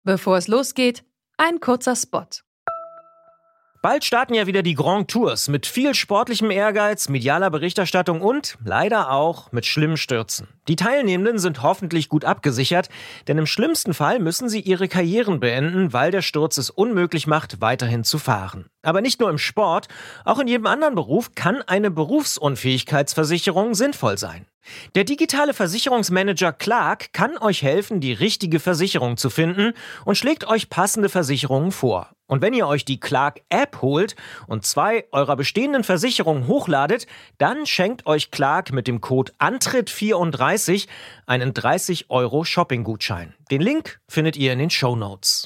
Bevor es losgeht, ein kurzer Spot. Bald starten ja wieder die Grand Tours mit viel sportlichem Ehrgeiz, medialer Berichterstattung und leider auch mit schlimmen Stürzen. Die Teilnehmenden sind hoffentlich gut abgesichert, denn im schlimmsten Fall müssen sie ihre Karrieren beenden, weil der Sturz es unmöglich macht, weiterhin zu fahren. Aber nicht nur im Sport, auch in jedem anderen Beruf kann eine Berufsunfähigkeitsversicherung sinnvoll sein. Der digitale Versicherungsmanager Clark kann euch helfen, die richtige Versicherung zu finden und schlägt euch passende Versicherungen vor. Und wenn ihr euch die Clark-App holt und 2 eurer bestehenden Versicherungen hochladet, dann schenkt euch Clark mit dem Code Antritt34 einen 30 € Shopping-Gutschein. Den Link findet ihr in den Shownotes.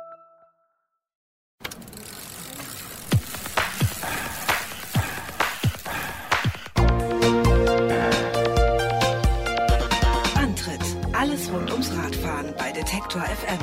Alles rund ums Radfahren bei Detektor FM.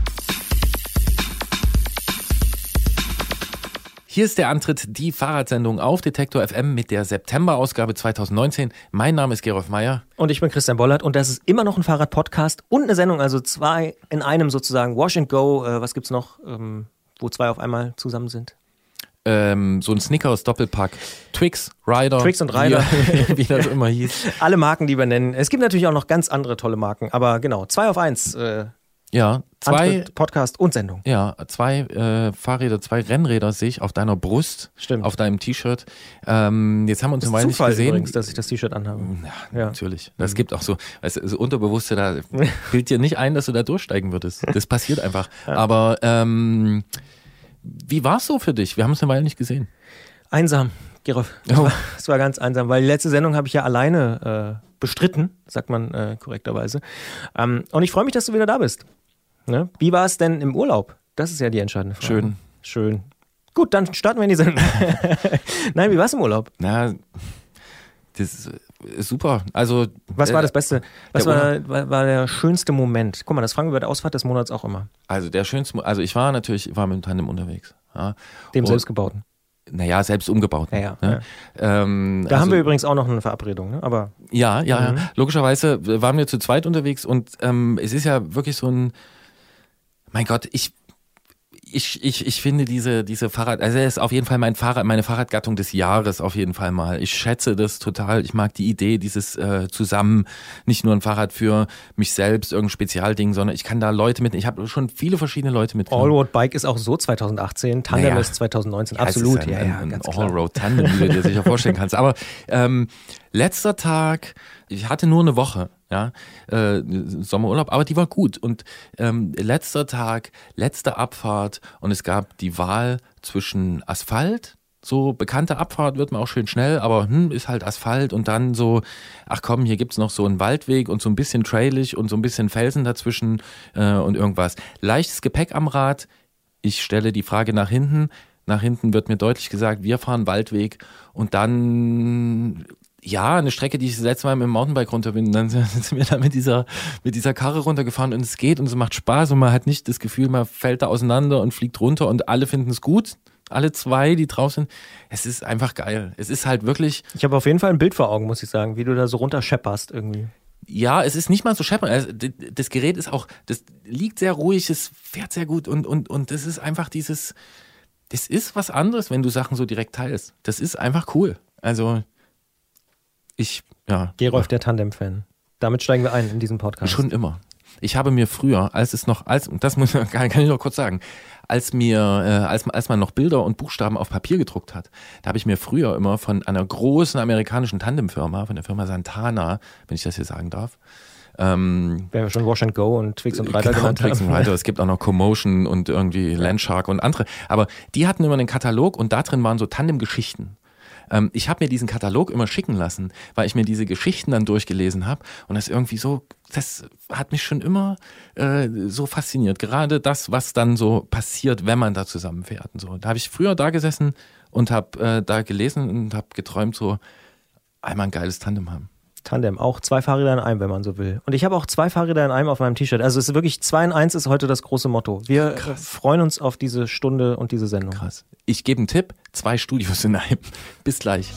Hier ist der Antritt, die Fahrradsendung auf Detektor FM mit der September-Ausgabe 2019. Mein Name ist Gerolf Meyer. Und ich bin Christian Bollert und das ist immer noch ein Fahrrad-Podcast und eine Sendung, also 2 in einem sozusagen. Wash and Go, was gibt's noch, wo 2 auf einmal zusammen sind? So ein Snickers-Doppelpack. Twix, Ryder. Twix und Ryder. Wie das immer hieß. Alle Marken, die wir nennen. Es gibt natürlich auch noch ganz andere tolle Marken, aber genau, 2 auf 1. Ja, 2 Antritt, Podcast und Sendung. Ja, 2 Fahrräder, 2 Rennräder sehe ich auf deiner Brust. Stimmt. Auf deinem T-Shirt. Jetzt haben wir uns eine Weile nicht gesehen. Übrigens, dass ich das T-Shirt anhabe. Ja, natürlich. Das gibt auch so, weißt du, so Unterbewusste, da fällt dir nicht ein, dass du da durchsteigen würdest. Das passiert einfach. Ja. Aber wie war es so für dich? Wir haben es eine Weile nicht gesehen. Einsam, Gerolf. Es war ganz einsam, weil die letzte Sendung habe ich ja alleine bestritten, sagt man korrekterweise. Und ich freue mich, dass du wieder da bist. Ne? Wie war es denn im Urlaub? Das ist ja die entscheidende Frage. Schön. Gut, dann starten wir in die Sendung. Nein, wie war es im Urlaub? Na, das ist super. Also, was war das Beste? Was war der schönste Moment? Guck mal, das fragen wir bei der Ausfahrt des Monats auch immer. Also der schönste, ich war mit dem Tandem unterwegs. Ja. Dem selbstgebauten? Naja, selbst umgebaut. Ja. Da haben wir übrigens auch noch eine Verabredung, ne? Aber ja. Logischerweise waren wir zu zweit unterwegs und es ist ja wirklich so ein, mein Gott, ich finde diese Fahrrad, also er ist auf jeden Fall meine Fahrradgattung des Jahres auf jeden Fall mal. Ich schätze das total. Ich mag die Idee, dieses zusammen, nicht nur ein Fahrrad für mich selbst, irgendein Spezialding, sondern ich kann da Leute mit, ich habe schon viele verschiedene Leute mit. Allroad Bike ist auch so 2018, Tandem ist 2019, ja, absolut. Ja, ein Allroad Tandem, wie du dir sicher vorstellen kannst. Aber letzter Tag, ich hatte nur eine Woche, ja, Sommerurlaub, aber die war gut. Und letzter Tag, letzte Abfahrt und es gab die Wahl zwischen Asphalt, so bekannte Abfahrt wird man auch schön schnell, aber ist halt Asphalt und dann so, ach komm, hier gibt's noch so einen Waldweg und so ein bisschen trailig und so ein bisschen Felsen dazwischen und irgendwas. Leichtes Gepäck am Rad, ich stelle die Frage nach hinten. Nach hinten wird mir deutlich gesagt, wir fahren Waldweg und dann... Ja, eine Strecke, die ich das letzte Mal mit dem Mountainbike runter bin. Dann sind wir da mit dieser Karre runtergefahren und es geht und es macht Spaß und man hat nicht das Gefühl, man fällt da auseinander und fliegt runter und alle finden es gut. Alle 2, die drauf sind. Es ist einfach geil. Es ist halt wirklich... Ich habe auf jeden Fall ein Bild vor Augen, muss ich sagen, wie du da so runterschepperst irgendwie. Ja, es ist nicht mal so scheppern. Also, das Gerät ist auch, das liegt sehr ruhig, es fährt sehr gut und das ist einfach das ist was anderes, wenn du Sachen so direkt teilst. Das ist einfach cool. Also... Gerolf, der Tandem-Fan. Damit steigen wir ein in diesem Podcast. Schon immer. Ich habe mir früher, das kann ich noch kurz sagen, als man noch Bilder und Buchstaben auf Papier gedruckt hat, da habe ich mir früher immer von einer großen amerikanischen Tandemfirma, von der Firma Santana, wenn ich das hier sagen darf, wenn wir schon Wash and Go und Twix und Ryder genannt Twix und Ryder. Es gibt auch noch Commotion und irgendwie Landshark und andere. Aber die hatten immer einen Katalog und da drin waren so Tandem-Geschichten. Ich habe mir diesen Katalog immer schicken lassen, weil ich mir diese Geschichten dann durchgelesen habe und das irgendwie so, das hat mich schon immer so fasziniert. Gerade das, was dann so passiert, wenn man da zusammenfährt und so. Da habe ich früher da gesessen und habe da gelesen und habe geträumt, so einmal ein geiles Tandem haben. Tandem, auch 2 Fahrräder in einem, wenn man so will. Und ich habe auch 2 Fahrräder in einem auf meinem T-Shirt. Also es ist wirklich 2 in 1 ist heute das große Motto. Wir freuen uns auf diese Stunde und diese Sendung. Krass. Ich gebe einen Tipp, 2 Studios in einem. Bis gleich.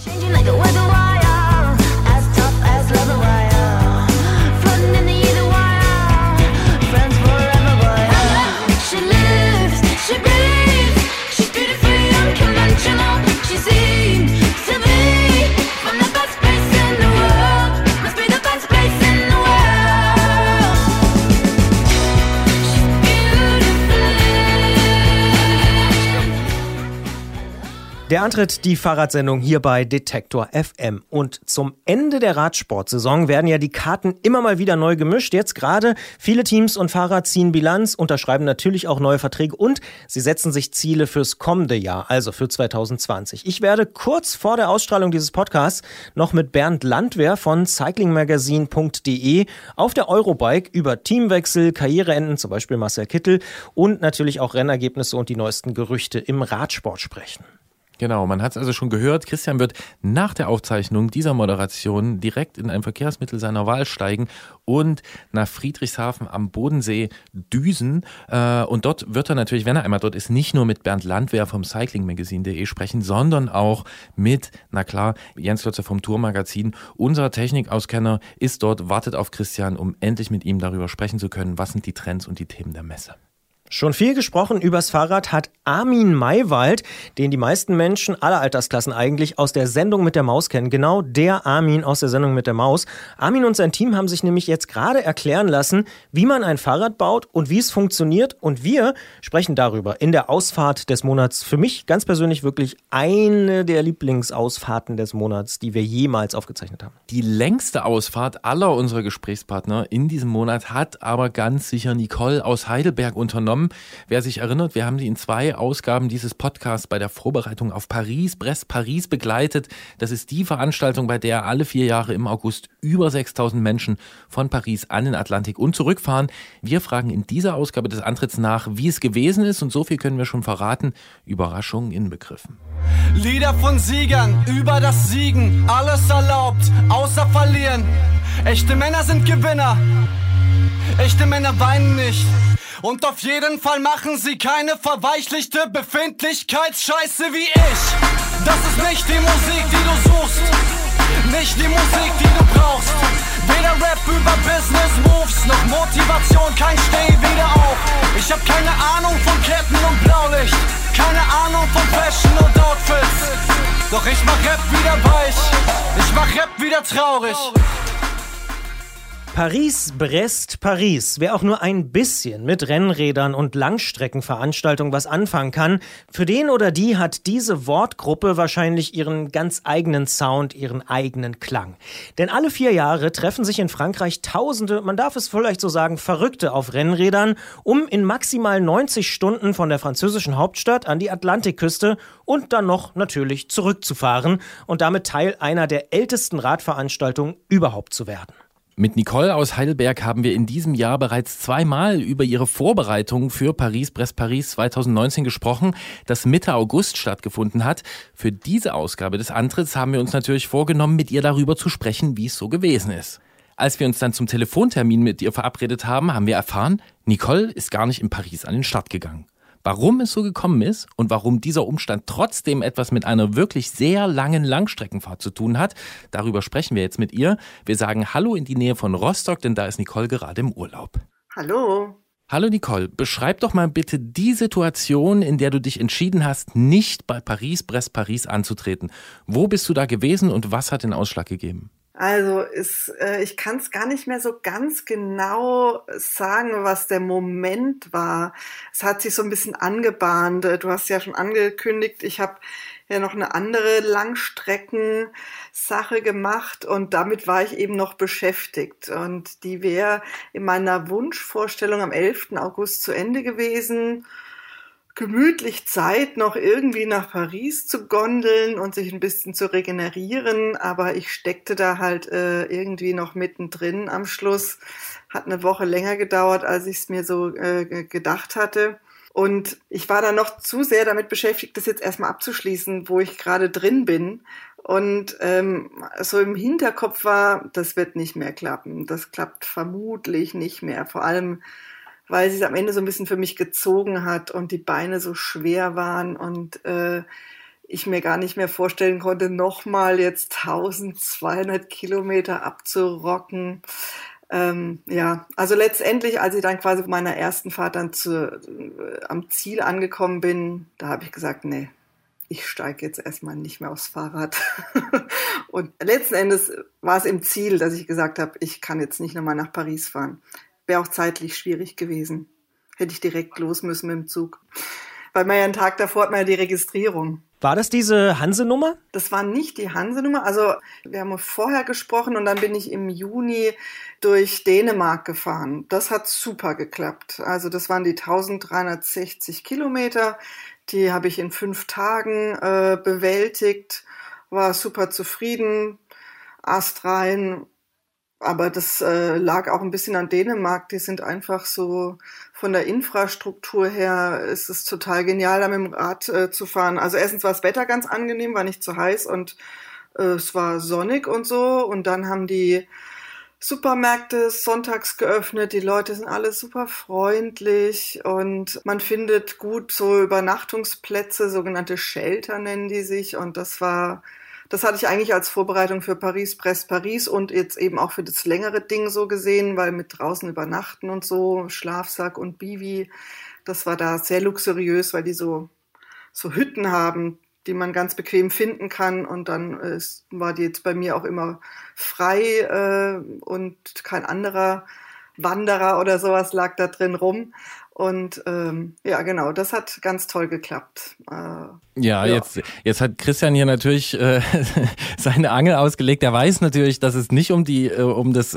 Der Antritt, die Fahrradsendung hier bei Detektor FM. Und zum Ende der Radsportsaison werden ja die Karten immer mal wieder neu gemischt. Jetzt gerade viele Teams und Fahrer ziehen Bilanz, unterschreiben natürlich auch neue Verträge und sie setzen sich Ziele fürs kommende Jahr, also für 2020. Ich werde kurz vor der Ausstrahlung dieses Podcasts noch mit Bernd Landwehr von cyclingmagazine.de auf der Eurobike über Teamwechsel, Karriereenden, zum Beispiel Marcel Kittel und natürlich auch Rennergebnisse und die neuesten Gerüchte im Radsport sprechen. Genau, man hat es also schon gehört, Christian wird nach der Aufzeichnung dieser Moderation direkt in ein Verkehrsmittel seiner Wahl steigen und nach Friedrichshafen am Bodensee düsen. Und dort wird er natürlich, wenn er einmal dort ist, nicht nur mit Bernd Landwehr vom cyclingmagazine.de sprechen, sondern auch mit, na klar, Jens Lotze vom Tourmagazin. Unser Technikauskenner ist dort, wartet auf Christian, um endlich mit ihm darüber sprechen zu können, was sind die Trends und die Themen der Messe. Schon viel gesprochen übers Fahrrad hat Armin Maywald, den die meisten Menschen aller Altersklassen eigentlich aus der Sendung mit der Maus kennen. Genau der Armin aus der Sendung mit der Maus. Armin und sein Team haben sich nämlich jetzt gerade erklären lassen, wie man ein Fahrrad baut und wie es funktioniert. Und wir sprechen darüber in der Ausfahrt des Monats. Für mich ganz persönlich wirklich eine der Lieblingsausfahrten des Monats, die wir jemals aufgezeichnet haben. Die längste Ausfahrt aller unserer Gesprächspartner in diesem Monat hat aber ganz sicher Nicole aus Heidelberg unternommen. Wer sich erinnert, wir haben sie in 2 Ausgaben dieses Podcasts bei der Vorbereitung auf Brest-Paris begleitet. Das ist die Veranstaltung, bei der alle 4 Jahre im August über 6.000 Menschen von Paris an den Atlantik und zurückfahren. Wir fragen in dieser Ausgabe des Antritts nach, wie es gewesen ist, und so viel können wir schon verraten. Überraschungen inbegriffen. Lieder von Siegern, über das Siegen, alles erlaubt, außer verlieren. Echte Männer sind Gewinner, echte Männer weinen nicht. Und auf jeden Fall machen sie keine verweichlichte Befindlichkeitsscheiße wie ich. Das ist nicht die Musik, die du suchst, nicht die Musik, die du brauchst. Weder Rap über Business Moves, noch Motivation, kein Steh wieder auf. Ich hab keine Ahnung von Ketten und Blaulicht, keine Ahnung von Fashion und Outfits. Doch ich mach Rap wieder weich, ich mach Rap wieder traurig. Paris, Brest, Paris. Wer auch nur ein bisschen mit Rennrädern und Langstreckenveranstaltungen was anfangen kann, für den oder die hat diese Wortgruppe wahrscheinlich ihren ganz eigenen Sound, ihren eigenen Klang. Denn alle 4 Jahre treffen sich in Frankreich Tausende, man darf es vielleicht so sagen, Verrückte auf Rennrädern, um in maximal 90 Stunden von der französischen Hauptstadt an die Atlantikküste und dann noch natürlich zurückzufahren und damit Teil einer der ältesten Radveranstaltungen überhaupt zu werden. Mit Nicole aus Heidelberg haben wir in diesem Jahr bereits 2-mal über ihre Vorbereitungen für Paris-Brest-Paris 2019 gesprochen, das Mitte August stattgefunden hat. Für diese Ausgabe des Antritts haben wir uns natürlich vorgenommen, mit ihr darüber zu sprechen, wie es so gewesen ist. Als wir uns dann zum Telefontermin mit ihr verabredet haben, haben wir erfahren, Nicole ist gar nicht in Paris an den Start gegangen. Warum es so gekommen ist und warum dieser Umstand trotzdem etwas mit einer wirklich sehr langen Langstreckenfahrt zu tun hat, darüber sprechen wir jetzt mit ihr. Wir sagen Hallo in die Nähe von Rostock, denn da ist Nicole gerade im Urlaub. Hallo. Hallo Nicole, beschreib doch mal bitte die Situation, in der du dich entschieden hast, nicht bei Paris-Brest-Paris anzutreten. Wo bist du da gewesen und was hat den Ausschlag gegeben? Also ich kann es gar nicht mehr so ganz genau sagen, was der Moment war. Es hat sich so ein bisschen angebahnt. Du hast ja schon angekündigt, ich habe ja noch eine andere Langstreckensache gemacht und damit war ich eben noch beschäftigt. Und die wäre in meiner Wunschvorstellung am 11. August zu Ende gewesen. Gemütlich Zeit, noch irgendwie nach Paris zu gondeln und sich ein bisschen zu regenerieren, aber ich steckte da halt irgendwie noch mittendrin am Schluss. Hat eine Woche länger gedauert, als ich es mir so gedacht hatte. Und ich war dann noch zu sehr damit beschäftigt, das jetzt erstmal abzuschließen, wo ich gerade drin bin. Und so im Hinterkopf war, das wird nicht mehr klappen. Das klappt vermutlich nicht mehr. Vor allem, weil sie es am Ende so ein bisschen für mich gezogen hat und die Beine so schwer waren und ich mir gar nicht mehr vorstellen konnte, nochmal jetzt 1200 Kilometer abzurocken. Ja, also letztendlich, als ich dann quasi auf meiner ersten Fahrt dann am Ziel angekommen bin, da habe ich gesagt, nee, ich steige jetzt erstmal nicht mehr aufs Fahrrad. Und letzten Endes war es im Ziel, dass ich gesagt habe, ich kann jetzt nicht nochmal nach Paris fahren. Wäre auch zeitlich schwierig gewesen. Hätte ich direkt los müssen mit dem Zug. weil man ja einen Tag davor hat man ja die Registrierung. War das diese Hanse-Nummer? Das war nicht die Hanse-Nummer. Also wir haben vorher gesprochen und dann bin ich im Juni durch Dänemark gefahren. Das hat super geklappt. Also das waren die 1360 Kilometer. Die habe ich in 5 Tagen bewältigt. War super zufrieden, astrein. Aber das lag auch ein bisschen an Dänemark. Die sind einfach so von der Infrastruktur her ist es total genial, da mit dem Rad zu fahren. Also erstens war das Wetter ganz angenehm, war nicht zu heiß und es war sonnig und so. Und dann haben die Supermärkte sonntags geöffnet. Die Leute sind alle super freundlich und man findet gut so Übernachtungsplätze, sogenannte Shelter nennen die sich. Und das hatte ich eigentlich als Vorbereitung für Paris und jetzt eben auch für das längere Ding so gesehen, weil mit draußen übernachten und so, Schlafsack und Bivi, das war da sehr luxuriös, weil die so Hütten haben, die man ganz bequem finden kann. Und dann war die jetzt bei mir auch immer frei und kein anderer Wanderer oder sowas lag da drin rum. Und ja, genau, das hat ganz toll geklappt. Ja, jetzt hat Christian hier natürlich seine Angel ausgelegt. Er weiß natürlich, dass es nicht um das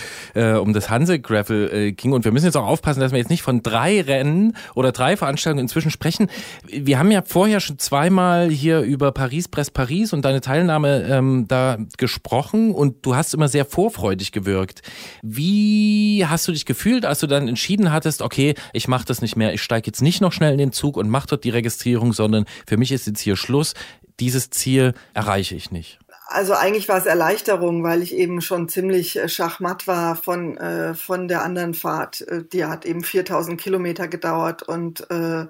Hanse-Gravel ging. Und wir müssen jetzt auch aufpassen, dass wir jetzt nicht von 3 Rennen oder 3 Veranstaltungen inzwischen sprechen. Wir haben ja vorher schon zweimal hier über Paris und deine Teilnahme da gesprochen. Und du hast immer sehr vorfreudig gewirkt. Wie hast du dich gefühlt, als du dann entschieden hattest, okay, ich mache das nicht mehr, ich steige jetzt nicht noch schnell in den Zug und mache dort die Registrierung, sondern für mich ist jetzt hier Schluss, dieses Ziel erreiche ich nicht? Also eigentlich war es Erleichterung, weil ich eben schon ziemlich schachmatt war von der anderen Fahrt. Die hat eben 4000 Kilometer gedauert und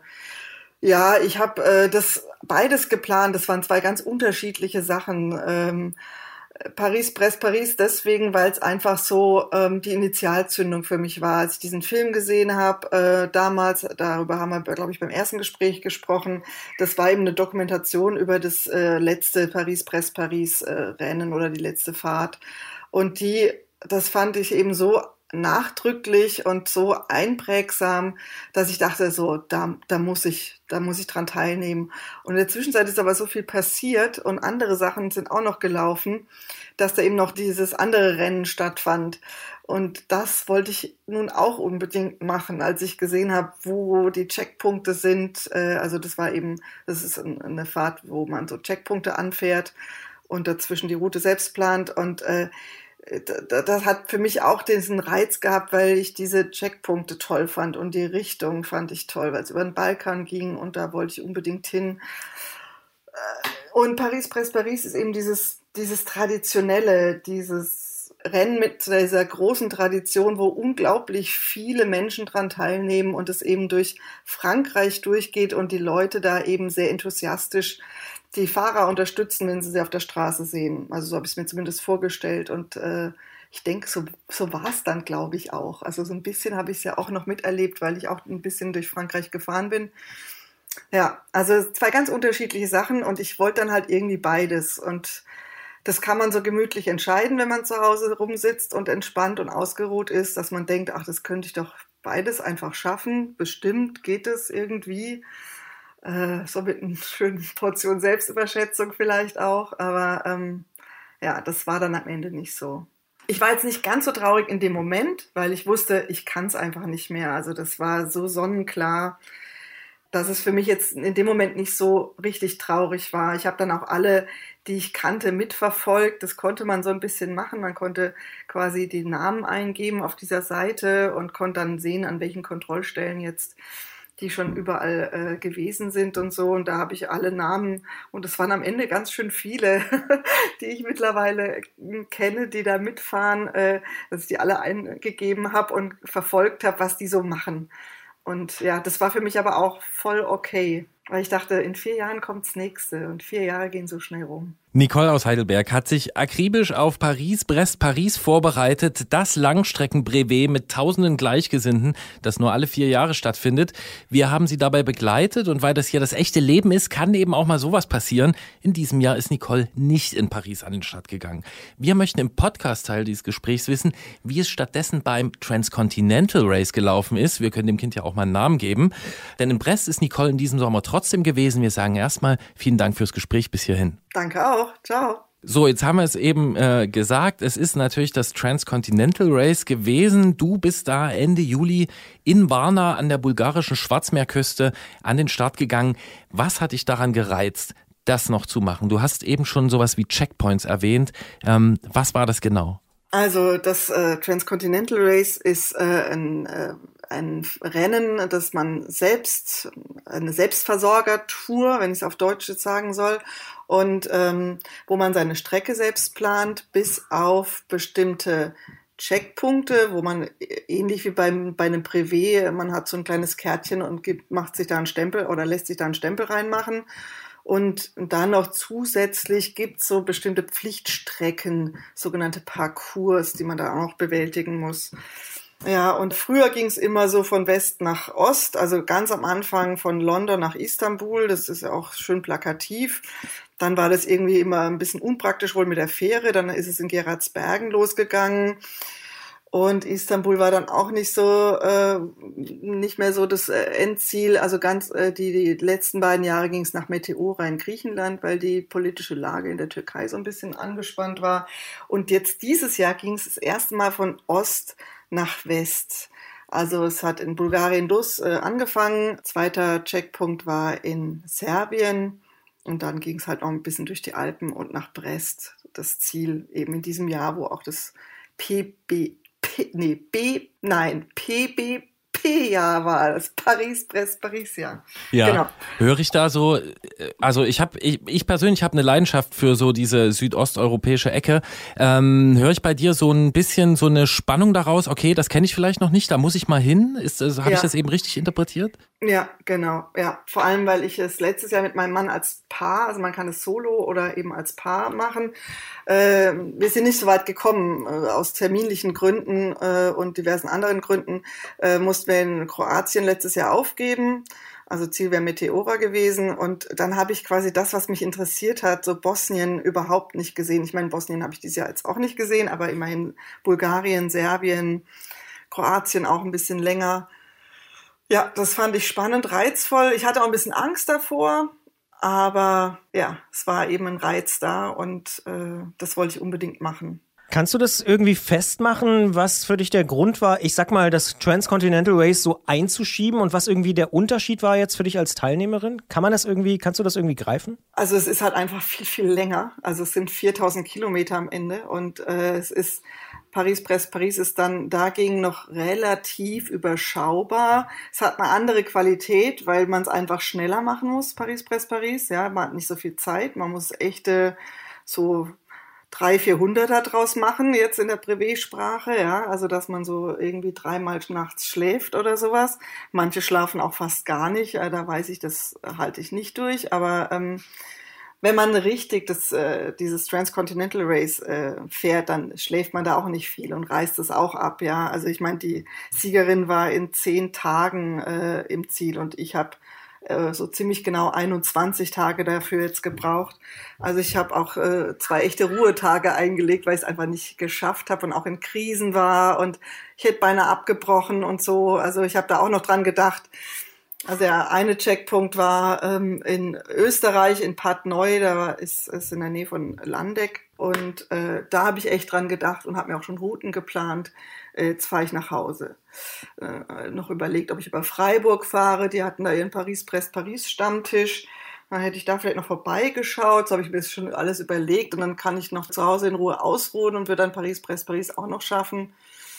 ja, ich habe das beides geplant. Das waren 2 ganz unterschiedliche Paris, Brest, Paris deswegen, weil es einfach so die Initialzündung für mich war. Als ich diesen Film gesehen habe, damals, darüber haben wir, glaube ich, beim ersten Gespräch gesprochen, das war eben eine Dokumentation über das letzte Paris, Brest, Paris Rennen oder die letzte Fahrt. Und das fand ich eben so nachdrücklich und so einprägsam, dass ich dachte, so, da muss ich dran teilnehmen. Und in der Zwischenzeit ist aber so viel passiert und andere Sachen sind auch noch gelaufen, dass da eben noch dieses andere Rennen stattfand. Und das wollte ich nun auch unbedingt machen, als ich gesehen habe, wo die Checkpunkte sind. Also das ist eine Fahrt, wo man so Checkpunkte anfährt und dazwischen die Route selbst plant. Und das hat für mich auch diesen Reiz gehabt, weil ich diese Checkpunkte toll fand und die Richtung fand ich toll, weil es über den Balkan ging und da wollte ich unbedingt hin. Und Paris, Brest, Paris ist eben dieses Traditionelle, dieses Rennen mit dieser großen Tradition, wo unglaublich viele Menschen dran teilnehmen und es eben durch Frankreich durchgeht und die Leute da eben sehr enthusiastisch die Fahrer unterstützen, wenn sie auf der Straße sehen. Also so habe ich es mir zumindest vorgestellt und ich denke, so war es dann, glaube ich, auch. Also so ein bisschen habe ich es ja auch noch miterlebt, weil ich auch ein bisschen durch Frankreich gefahren bin. Ja, also 2 ganz unterschiedliche Sachen und ich wollte dann halt irgendwie beides und das kann man so gemütlich entscheiden, wenn man zu Hause rumsitzt und entspannt und ausgeruht ist, dass man denkt, ach, das könnte ich doch beides einfach schaffen. Bestimmt geht es irgendwie. So mit einer schönen Portion Selbstüberschätzung vielleicht auch, aber ja, das war dann am Ende nicht so. Ich war jetzt nicht ganz so traurig in dem Moment, weil ich wusste, ich kann es einfach nicht mehr. Also das war so sonnenklar, dass es für mich jetzt in dem Moment nicht so richtig traurig war. Ich habe dann auch alle, die ich kannte, mitverfolgt. Das konnte man so ein bisschen machen. Man konnte quasi die Namen eingeben auf dieser Seite und konnte dann sehen, an welchen Kontrollstellen jetzt die schon überall gewesen sind und so. Und da habe ich alle Namen und es waren am Ende ganz schön viele, die ich mittlerweile kenne, die da mitfahren, dass ich die alle eingegeben habe und verfolgt habe, was die so machen. Und ja, das war für mich aber auch voll okay. Weil ich dachte, in 4 Jahren kommt das nächste und 4 Jahre gehen so schnell rum. Nicole aus Heidelberg hat sich akribisch auf Paris-Brest-Paris vorbereitet. Das Langstrecken-Brevet mit tausenden Gleichgesinnten, das nur alle 4 Jahre stattfindet. Wir haben sie dabei begleitet und weil das hier das echte Leben ist, kann eben auch mal sowas passieren. In diesem Jahr ist Nicole nicht in Paris an den Start gegangen. Wir möchten im Podcast-Teil dieses Gesprächs wissen, wie es stattdessen beim Transcontinental Race gelaufen ist. Wir können dem Kind ja auch mal einen Namen geben. Denn in Brest ist Nicole in diesem Sommer trotzdem gewesen. Wir sagen erstmal vielen Dank fürs Gespräch bis hierhin. Danke auch. Ciao. So, jetzt haben wir es eben gesagt. Es ist natürlich das Transcontinental Race gewesen. Du bist da Ende Juli in Varna an der bulgarischen Schwarzmeerküste an den Start gegangen. Was hat dich daran gereizt, das noch zu machen? Du hast eben schon sowas wie Checkpoints erwähnt. Was war das genau? Also das Transcontinental Race ist ein Rennen, das man selbst, eine Selbstversorger-Tour, wenn ich es auf Deutsch jetzt sagen soll, und wo man seine Strecke selbst plant, bis auf bestimmte Checkpunkte, wo man ähnlich wie bei einem Brevet, man hat so ein kleines Kärtchen und macht sich da einen Stempel oder lässt sich da einen Stempel reinmachen. Und dann noch zusätzlich gibt's so bestimmte Pflichtstrecken, sogenannte Parcours, die man da auch noch bewältigen muss. Ja, und früher ging's immer so von West nach Ost, also ganz am Anfang von London nach Istanbul, das ist ja auch schön plakativ. Dann war das irgendwie immer ein bisschen unpraktisch wohl mit der Fähre, dann ist es in Geraardsbergen losgegangen. Und Istanbul war dann auch nicht mehr so das Endziel. Also die letzten beiden Jahre ging es nach Meteora in Griechenland, weil die politische Lage in der Türkei so ein bisschen angespannt war. Und jetzt dieses Jahr ging es das erste Mal von Ost nach West. Also es hat in Bulgarien Dus angefangen. 2. Checkpunkt war in Serbien. Und dann ging es halt noch ein bisschen durch die Alpen und nach Brest. Das Ziel eben in diesem Jahr, wo auch das PBP-Jahr war, das Paris-Brest-Paris-Jahr. Ja, genau. Höre ich da so, also ich persönlich habe eine Leidenschaft für so diese südosteuropäische Ecke. Höre ich bei dir so ein bisschen so eine Spannung daraus, okay, das kenne ich vielleicht noch nicht, da muss ich mal hin. Habe ich das eben richtig interpretiert? Ja, genau. Ja, vor allem, weil ich es letztes Jahr mit meinem Mann als Paar, also man kann es solo oder eben als Paar machen. Wir sind nicht so weit gekommen, aus terminlichen Gründen und diversen anderen Gründen mussten wir in Kroatien letztes Jahr aufgeben. Also Ziel wäre Meteora gewesen und dann habe ich quasi das, was mich interessiert hat, so Bosnien überhaupt nicht gesehen. Ich meine, Bosnien habe ich dieses Jahr jetzt auch nicht gesehen, aber immerhin Bulgarien, Serbien, Kroatien auch ein bisschen länger. Ja, das fand ich spannend, reizvoll. Ich hatte auch ein bisschen Angst davor, aber ja, es war eben ein Reiz da und das wollte ich unbedingt machen. Kannst du das irgendwie festmachen, was für dich der Grund war, ich sag mal, das Transcontinental Race so einzuschieben und was irgendwie der Unterschied war jetzt für dich als Teilnehmerin? Kannst du das irgendwie greifen? Also es ist halt einfach viel, viel länger. Also es sind 4000 Kilometer am Ende und es ist Paris-Brest-Paris ist dann dagegen noch relativ überschaubar. Es hat eine andere Qualität, weil man es einfach schneller machen muss, Paris-Brest-Paris. Ja, man hat nicht so viel Zeit. Man muss echte so 300-400er draus machen, jetzt in der Brevet-Sprache, ja, also dass man so irgendwie 3-mal nachts schläft oder sowas. Manche schlafen auch fast gar nicht, da weiß ich, das halte ich nicht durch, aber wenn man richtig dieses Transcontinental Race fährt, dann schläft man da auch nicht viel und reißt es auch ab, ja. Also ich meine, die Siegerin war in 10 Tagen im Ziel und ich habe so ziemlich genau 21 Tage dafür jetzt gebraucht. Also ich habe auch 2 echte Ruhetage eingelegt, weil ich es einfach nicht geschafft habe und auch in Krisen war und ich hätte beinahe abgebrochen und so. Also ich habe da auch noch dran gedacht. Also der eine Checkpunkt war in Österreich, in Pad Neu, da ist in der Nähe von Landeck. Und da habe ich echt dran gedacht und habe mir auch schon Routen geplant. Jetzt fahre ich nach Hause. Noch überlegt, ob ich über Freiburg fahre. Die hatten da ihren Paris-Brest-Paris-Stammtisch. Dann hätte ich da vielleicht noch vorbeigeschaut. So habe ich mir das schon alles überlegt. Und dann kann ich noch zu Hause in Ruhe ausruhen und würde dann Paris-Brest-Paris auch noch schaffen.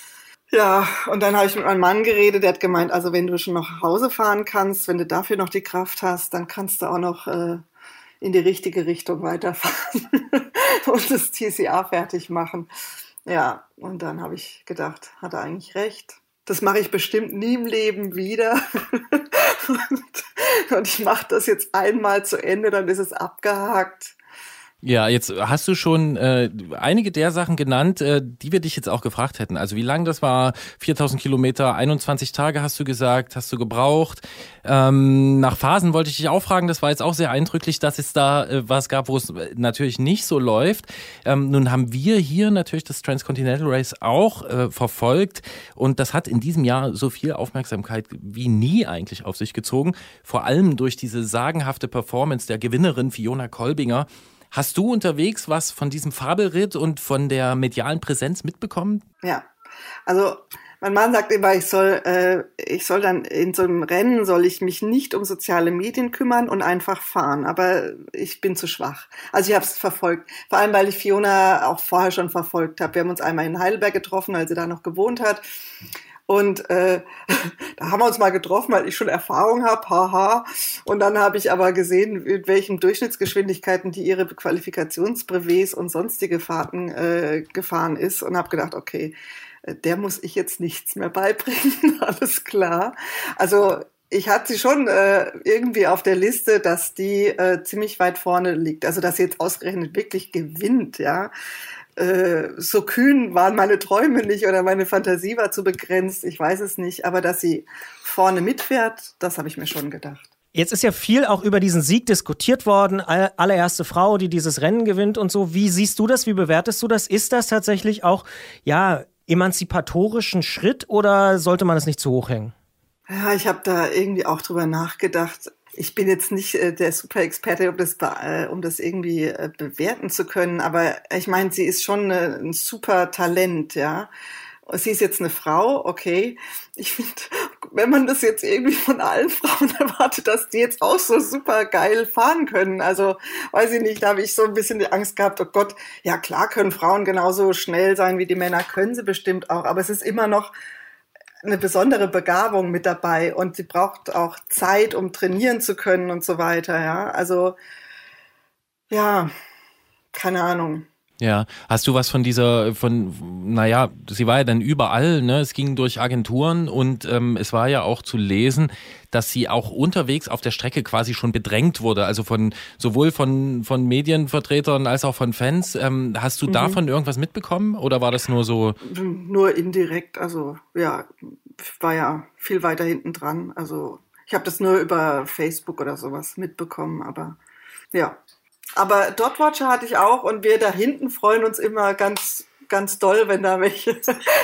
Ja, und dann habe ich mit meinem Mann geredet. Der hat gemeint, also wenn du schon nach Hause fahren kannst, wenn du dafür noch die Kraft hast, dann kannst du auch noch in die richtige Richtung weiterfahren und das TCA fertig machen. Ja, und dann habe ich gedacht, hat er eigentlich recht. Das mache ich bestimmt nie im Leben wieder. und ich mache das jetzt einmal zu Ende, dann ist es abgehakt. Ja, jetzt hast du schon einige der Sachen genannt, die wir dich jetzt auch gefragt hätten. Also wie lang das war, 4000 Kilometer, 21 Tage hast du gesagt, hast du gebraucht. Nach Phasen wollte ich dich auch fragen, das war jetzt auch sehr eindrücklich, dass es da was gab, wo es natürlich nicht so läuft. Nun haben wir hier natürlich das Transcontinental Race auch verfolgt und das hat in diesem Jahr so viel Aufmerksamkeit wie nie eigentlich auf sich gezogen. Vor allem durch diese sagenhafte Performance der Gewinnerin Fiona Kolbinger. Hast du unterwegs was von diesem Fabelritt und von der medialen Präsenz mitbekommen? Ja, also mein Mann sagt immer, ich soll dann in so einem Rennen, soll ich mich nicht um soziale Medien kümmern und einfach fahren. Aber ich bin zu schwach. Also ich habe es verfolgt, vor allem weil ich Fiona auch vorher schon verfolgt habe. Wir haben uns einmal in Heidelberg getroffen, als sie da noch gewohnt hat. Und da haben wir uns mal getroffen, weil ich schon Erfahrung habe, haha. Und dann habe ich aber gesehen, mit welchen Durchschnittsgeschwindigkeiten die ihre Qualifikationsbrevets und sonstige Fahrten gefahren ist und habe gedacht, okay, der muss ich jetzt nichts mehr beibringen, alles klar. Also ich hatte sie schon irgendwie auf der Liste, dass die ziemlich weit vorne liegt. Also dass sie jetzt ausgerechnet wirklich gewinnt, ja. So kühn waren meine Träume nicht oder meine Fantasie war zu begrenzt, ich weiß es nicht, aber dass sie vorne mitfährt, das habe ich mir schon gedacht. Jetzt ist ja viel auch über diesen Sieg diskutiert worden, allererste Frau, die dieses Rennen gewinnt und so. Wie siehst du das, wie bewertest du das? Ist das tatsächlich auch, ja, emanzipatorischen Schritt oder sollte man es nicht zu hoch hängen? Ja, ich habe da irgendwie auch drüber nachgedacht. Ich bin jetzt nicht der Super-Experte, um das irgendwie bewerten zu können, aber ich meine, sie ist schon ein super Talent, ja. Sie ist jetzt eine Frau, okay. Ich finde, wenn man das jetzt irgendwie von allen Frauen erwartet, dass die jetzt auch so super geil fahren können, also weiß ich nicht, da habe ich so ein bisschen die Angst gehabt, oh Gott, ja klar können Frauen genauso schnell sein wie die Männer, können sie bestimmt auch, aber es ist immer noch eine besondere Begabung mit dabei und sie braucht auch Zeit, um trainieren zu können und so weiter, ja. Also, ja, keine Ahnung. Ja, hast du was von naja, sie war ja dann überall, ne? Es ging durch Agenturen und es war ja auch zu lesen, dass sie auch unterwegs auf der Strecke quasi schon bedrängt wurde, also sowohl von Medienvertretern als auch von Fans. Hast du davon irgendwas mitbekommen oder war das nur so? Nur indirekt, also ja, war ja viel weiter hinten dran. Also ich habe das nur über Facebook oder sowas mitbekommen, aber ja. Aber Dotwatcher hatte ich auch und wir da hinten freuen uns immer ganz, ganz doll, wenn da welche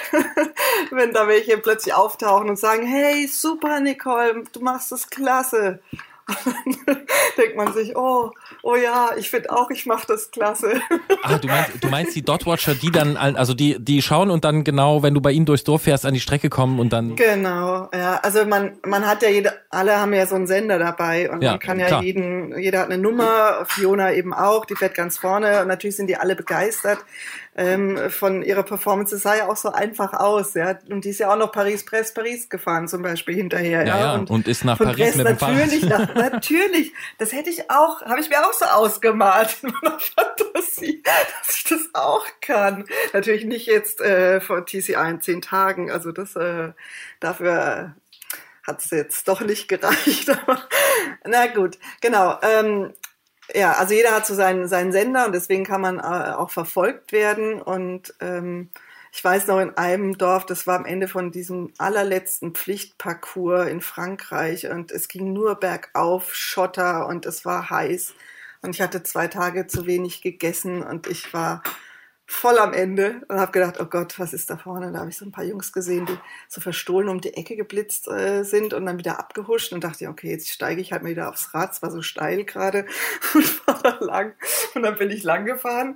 plötzlich auftauchen und sagen, hey, super Nicole, du machst das klasse. Und dann denkt man sich, oh ja, ich finde auch, ich mache das klasse. Ah, du meinst die Dotwatcher, die dann, also die schauen und dann genau, wenn du bei ihnen durchs Dorf fährst, an die Strecke kommen und dann... Genau, ja, also man hat ja alle haben ja so einen Sender dabei und ja, man kann ja klar. Jeder hat eine Nummer, Fiona eben auch, die fährt ganz vorne und natürlich sind die alle begeistert von ihrer Performance. Es sah ja auch so einfach aus, ja, und die ist ja auch noch Paris-Brest-Paris gefahren zum Beispiel hinterher. Ja. Und ist nach Paris mit dem Fahrrad. Natürlich, das habe ich mir auch so ausgemalt in meiner Fantasie, dass ich das auch kann. Natürlich nicht jetzt von TCI in 10 Tagen, also das dafür hat es jetzt doch nicht gereicht. Aber, na gut, genau. Ja, also jeder hat so seinen Sender und deswegen kann man auch verfolgt werden und ich weiß noch in einem Dorf, das war am Ende von diesem allerletzten Pflichtparcours in Frankreich und es ging nur bergauf, Schotter und es war heiß und ich hatte 2 Tage zu wenig gegessen und ich war voll am Ende und habe gedacht, oh Gott, was ist da vorne? Da habe ich so ein paar Jungs gesehen, die so verstohlen um die Ecke geblitzt sind und dann wieder abgehuscht und dachte, okay, jetzt steige ich halt mal wieder aufs Rad, es war so steil gerade und fahre da lang und dann bin ich lang gefahren.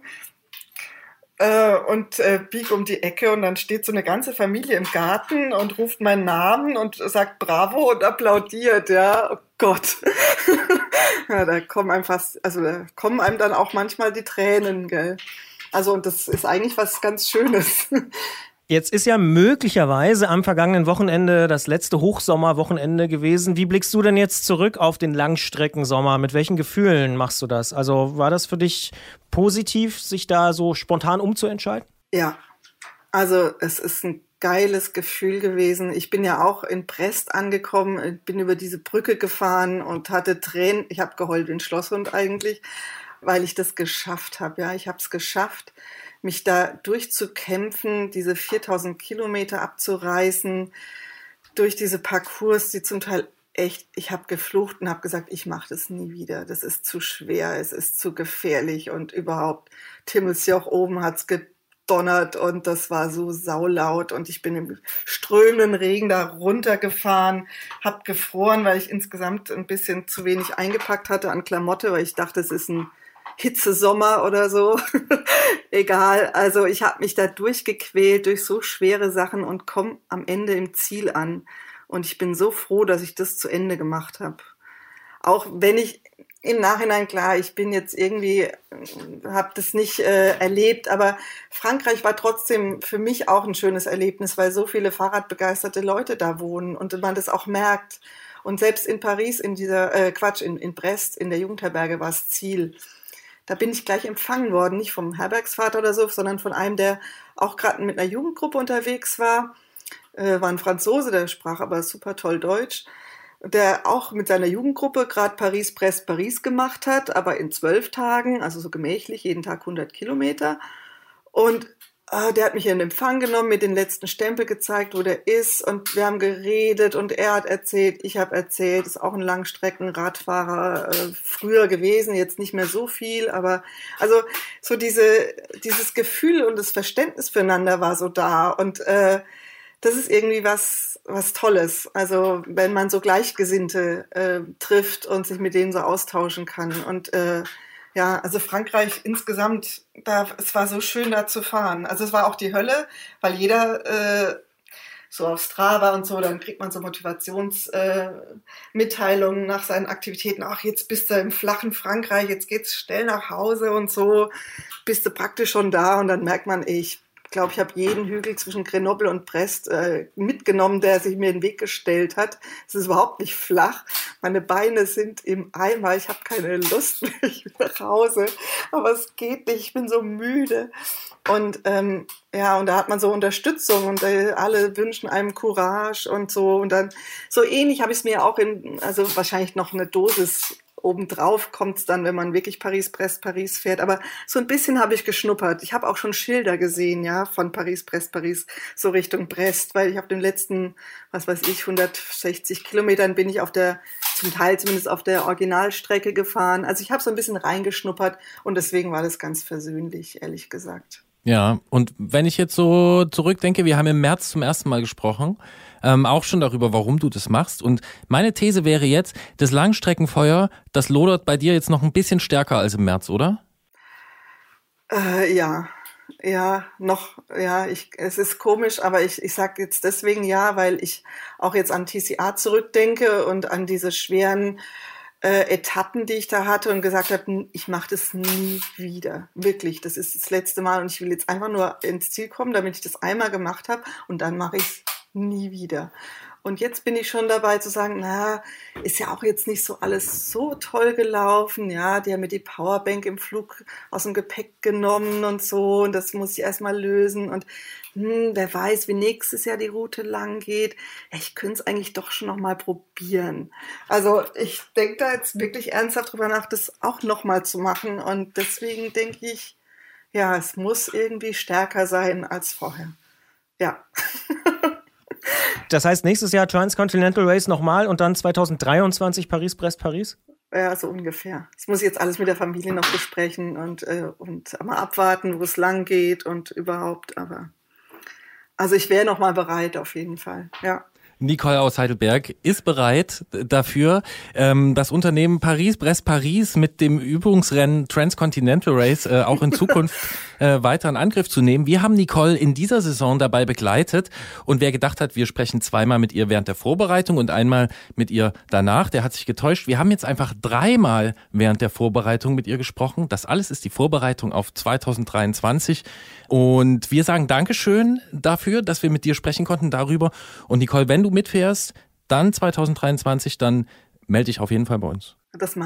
Und bieg um die Ecke und dann steht so eine ganze Familie im Garten und ruft meinen Namen und sagt Bravo und applaudiert, ja, oh Gott. Ja, da kommen einem dann auch manchmal die Tränen, gell. Also und das ist eigentlich was ganz Schönes. Jetzt ist ja möglicherweise am vergangenen Wochenende das letzte Hochsommerwochenende gewesen. Wie blickst du denn jetzt zurück auf den Langstreckensommer? Mit welchen Gefühlen machst du das? Also war das für dich positiv, sich da so spontan umzuentscheiden? Ja, also es ist ein geiles Gefühl gewesen. Ich bin ja auch in Brest angekommen, bin über diese Brücke gefahren und hatte Tränen. Ich habe geheult wie ein Schlosshund eigentlich, weil ich das geschafft habe. Ja, ich habe es geschafft, mich da durchzukämpfen, diese 4000 Kilometer abzureißen, durch diese Parcours, die zum Teil echt, ich habe geflucht und habe gesagt, ich mache das nie wieder. Das ist zu schwer, es ist zu gefährlich und überhaupt. Timmelsjoch oben hat's gedonnert und das war so saulaut und ich bin im strömenden Regen da runtergefahren, habe gefroren, weil ich insgesamt ein bisschen zu wenig eingepackt hatte an Klamotte, weil ich dachte, es ist ein Hitzesommer oder so. Egal, also ich habe mich da durchgequält durch so schwere Sachen und komme am Ende im Ziel an. Und ich bin so froh, dass ich das zu Ende gemacht habe. Auch wenn ich im Nachhinein, klar, ich bin jetzt irgendwie, habe das nicht erlebt, aber Frankreich war trotzdem für mich auch ein schönes Erlebnis, weil so viele fahrradbegeisterte Leute da wohnen und man das auch merkt. Und selbst in Paris, in Brest, in der Jugendherberge war es Ziel. Da bin ich gleich empfangen worden, nicht vom Herbergsvater oder so, sondern von einem, der auch gerade mit einer Jugendgruppe unterwegs war. War ein Franzose, der sprach aber super toll Deutsch, der auch mit seiner Jugendgruppe gerade Paris-Brest-Paris gemacht hat, aber in 12 Tagen, also so gemächlich, jeden Tag 100 Kilometer. Und der hat mich in Empfang genommen, mir den letzten Stempel gezeigt, wo der ist. Und wir haben geredet und er hat erzählt, ich habe erzählt, ist auch ein Langstreckenradfahrer früher gewesen, jetzt nicht mehr so viel. Aber also so dieses Gefühl und das Verständnis füreinander war so da. Und das ist irgendwie was Tolles. Also wenn man so Gleichgesinnte trifft und sich mit denen so austauschen kann. Und ja, also Frankreich insgesamt, es war so schön da zu fahren. Also es war auch die Hölle, weil jeder so auf Strava und so, dann kriegt man so Motivationsmitteilungen nach seinen Aktivitäten. Ach, jetzt bist du im flachen Frankreich, jetzt geht's schnell nach Hause und so, bist du praktisch schon da und dann merkt man, ich glaube, ich habe jeden Hügel zwischen Grenoble und Brest mitgenommen, der sich mir in den Weg gestellt hat. Es ist überhaupt nicht flach. Meine Beine sind im Eimer. Ich habe keine Lust mehr. Ich will nach Hause. Aber es geht nicht. Ich bin so müde. Und ja, und da hat man so Unterstützung und alle wünschen einem Courage und so. Und dann so ähnlich habe ich es mir auch also wahrscheinlich noch eine Dosis obendrauf kommt es dann, wenn man wirklich Paris-Brest-Paris fährt. Aber so ein bisschen habe ich geschnuppert. Ich habe auch schon Schilder gesehen, ja, von Paris-Brest-Paris so Richtung Brest, weil ich auf den letzten, 160 Kilometern bin ich zum Teil zumindest auf der Originalstrecke gefahren. Also ich habe so ein bisschen reingeschnuppert und deswegen war das ganz versöhnlich, ehrlich gesagt. Ja, und wenn ich jetzt so zurückdenke, wir haben im März zum ersten Mal gesprochen, auch schon darüber, warum du das machst. Und meine These wäre jetzt, das Langstreckenfeuer, das lodert bei dir jetzt noch ein bisschen stärker als im März, oder? Es ist komisch, aber ich sage jetzt deswegen ja, weil ich auch jetzt an TCA zurückdenke und an diese schweren Etappen, die ich da hatte und gesagt habe, ich mache das nie wieder. Wirklich, das ist das letzte Mal und ich will jetzt einfach nur ins Ziel kommen, damit ich das einmal gemacht habe und dann mache ich es nie wieder. Und jetzt bin ich schon dabei zu sagen, ist ja auch jetzt nicht so alles so toll gelaufen. Ja, die haben mir die Powerbank im Flug aus dem Gepäck genommen und so. Und das muss ich erstmal lösen. Und wer weiß, wie nächstes Jahr die Route lang geht. Ja, ich könnte es eigentlich doch schon noch mal probieren. Also ich denke da jetzt wirklich ernsthaft drüber nach, das auch noch mal zu machen. Und deswegen denke ich, ja, es muss irgendwie stärker sein als vorher. Ja. Das heißt, nächstes Jahr Transcontinental Race nochmal und dann 2023 Paris-Brest-Paris? Ja, so ungefähr. Das muss ich jetzt alles mit der Familie noch besprechen und mal abwarten, wo es lang geht und überhaupt. Aber also ich wäre nochmal bereit auf jeden Fall, ja. Nicole aus Heidelberg ist bereit dafür, das Unternehmen Paris-Brest-Paris mit dem Übungsrennen Transcontinental Race auch in Zukunft weiter in Angriff zu nehmen. Wir haben Nicole in dieser Saison dabei begleitet und wer gedacht hat, wir sprechen zweimal mit ihr während der Vorbereitung und einmal mit ihr danach, der hat sich getäuscht. Wir haben jetzt einfach 3-mal während der Vorbereitung mit ihr gesprochen. Das alles ist die Vorbereitung auf 2023 und wir sagen Dankeschön dafür, dass wir mit dir sprechen konnten darüber. Und Nicole, wenn du mitfährst, dann 2023, dann melde dich auf jeden Fall bei uns. Das mache ich.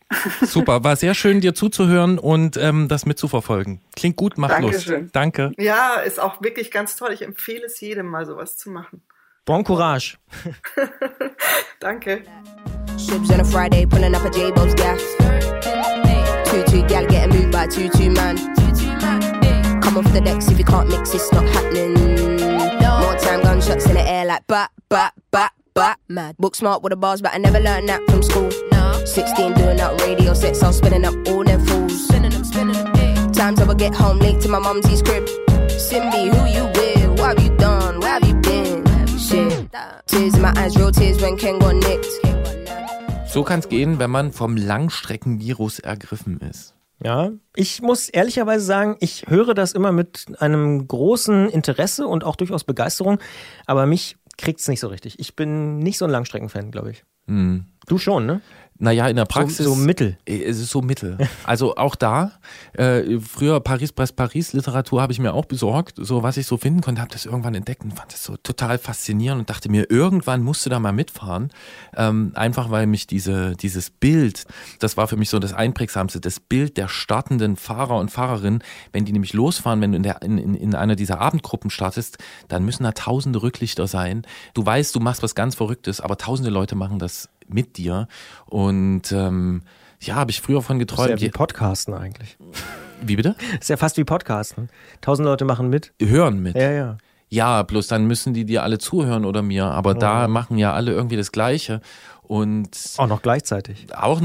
Super, war sehr schön, dir zuzuhören und das mitzuverfolgen. Klingt gut, mach Dankeschön. Lust. Danke. Ja, ist auch wirklich ganz toll. Ich empfehle es jedem, mal sowas zu machen. Bon Courage. Danke. Shibs on a Friday, pulling up a J-Bo's gas. 2-2 gal getting moved by 2-2 man. Come off the decks if you can't mix, it's not happening. More time, gunshots in the air like bat, bat, bat, bat. Mad. Book smart with the bars, but I never learned that from school. 16 doing out radio sets, I was spinning up all them fools. Times I would get home late to my mumsy's crib. Simbi, who you with? What have you done? Where have you been? Shit. Tears in my eyes, real tears when Ken got nicked. So kann's gehen, wenn man vom Langstreckenvirus ergriffen ist. Ja, ich muss ehrlicherweise sagen, ich höre das immer mit einem großen Interesse und auch durchaus Begeisterung, aber mich kriegt's nicht so richtig. Ich bin nicht so ein Langstreckenfan, glaube ich. Du schon, ne? Naja, in der Praxis. So mittel. Es ist so mittel. Also auch da, früher Paris Literatur habe ich mir auch besorgt, so was ich so finden konnte, habe das irgendwann entdeckt und fand das so total faszinierend und dachte mir, irgendwann musst du da mal mitfahren. Einfach weil mich dieses Bild, das war für mich so das Einprägsamste, das Bild der startenden Fahrer und Fahrerinnen, wenn die nämlich losfahren, wenn du in einer dieser Abendgruppen startest, dann müssen da tausende Rücklichter sein. Du weißt, du machst was ganz Verrücktes, aber tausende Leute machen das mit dir und ja, habe ich früher von geträumt. Das ist ja wie Podcasten eigentlich. Wie bitte? Das ist ja fast wie Podcasten. 1000 Leute machen mit. Hören mit. Ja. Ja, bloß dann müssen die dir alle zuhören oder mir, aber da machen ja alle irgendwie das Gleiche und auch noch gleichzeitig.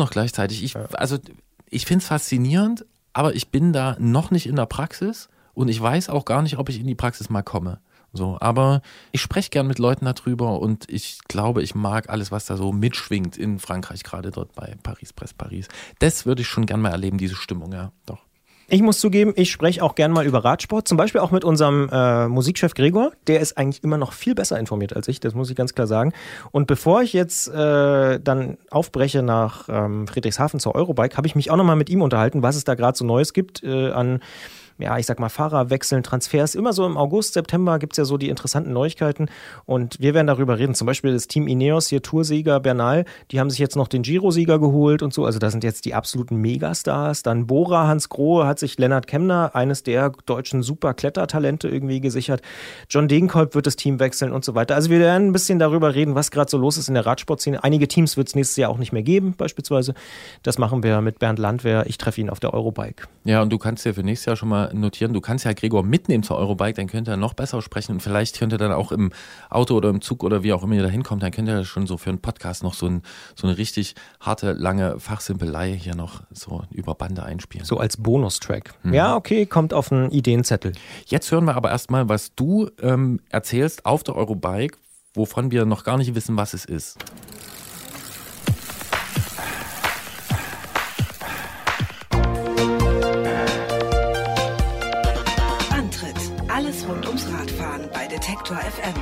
Ich finde es faszinierend, aber ich bin da noch nicht in der Praxis und ich weiß auch gar nicht, ob ich in die Praxis mal komme. So, aber ich spreche gern mit Leuten darüber und ich glaube, ich mag alles, was da so mitschwingt in Frankreich, gerade dort bei Paris. Das würde ich schon gern mal erleben, diese Stimmung, ja, doch. Ich muss zugeben, ich spreche auch gern mal über Radsport, zum Beispiel auch mit unserem Musikchef Gregor. Der ist eigentlich immer noch viel besser informiert als ich, das muss ich ganz klar sagen. Und bevor ich jetzt dann aufbreche nach Friedrichshafen zur Eurobike, habe ich mich auch nochmal mit ihm unterhalten, was es da gerade so Neues gibt an ich sag mal, Fahrerwechseln, Transfers. Immer so im August, September gibt's ja so die interessanten Neuigkeiten und wir werden darüber reden. Zum Beispiel das Team Ineos, hier Toursieger Bernal, die haben sich jetzt noch den Giro-Sieger geholt und so. Also da sind jetzt die absoluten Megastars. Dann Bora Hansgrohe hat sich Lennart Kemner, eines der deutschen Super-Klettertalente, irgendwie gesichert. John Degenkolb wird das Team wechseln und so weiter. Also wir werden ein bisschen darüber reden, was gerade so los ist in der Radsportszene. Einige Teams wird es nächstes Jahr auch nicht mehr geben, beispielsweise. Das machen wir mit Bernd Landwehr. Ich treffe ihn auf der Eurobike. Ja, und du kannst ja für nächstes Jahr schon mal notieren, du kannst ja Gregor mitnehmen zur Eurobike, dann könnt ihr noch besser sprechen und vielleicht könnt ihr dann auch im Auto oder im Zug oder wie auch immer ihr da hinkommt, dann könnt ihr schon so für einen Podcast noch so eine richtig harte, lange Fachsimpelei hier noch so über Bande einspielen. So als Bonustrack. Ja, okay, kommt auf einen Ideenzettel. Jetzt hören wir aber erstmal, was du erzählst auf der Eurobike, wovon wir noch gar nicht wissen, was es ist. Alles rund ums Radfahren bei Detektor FM.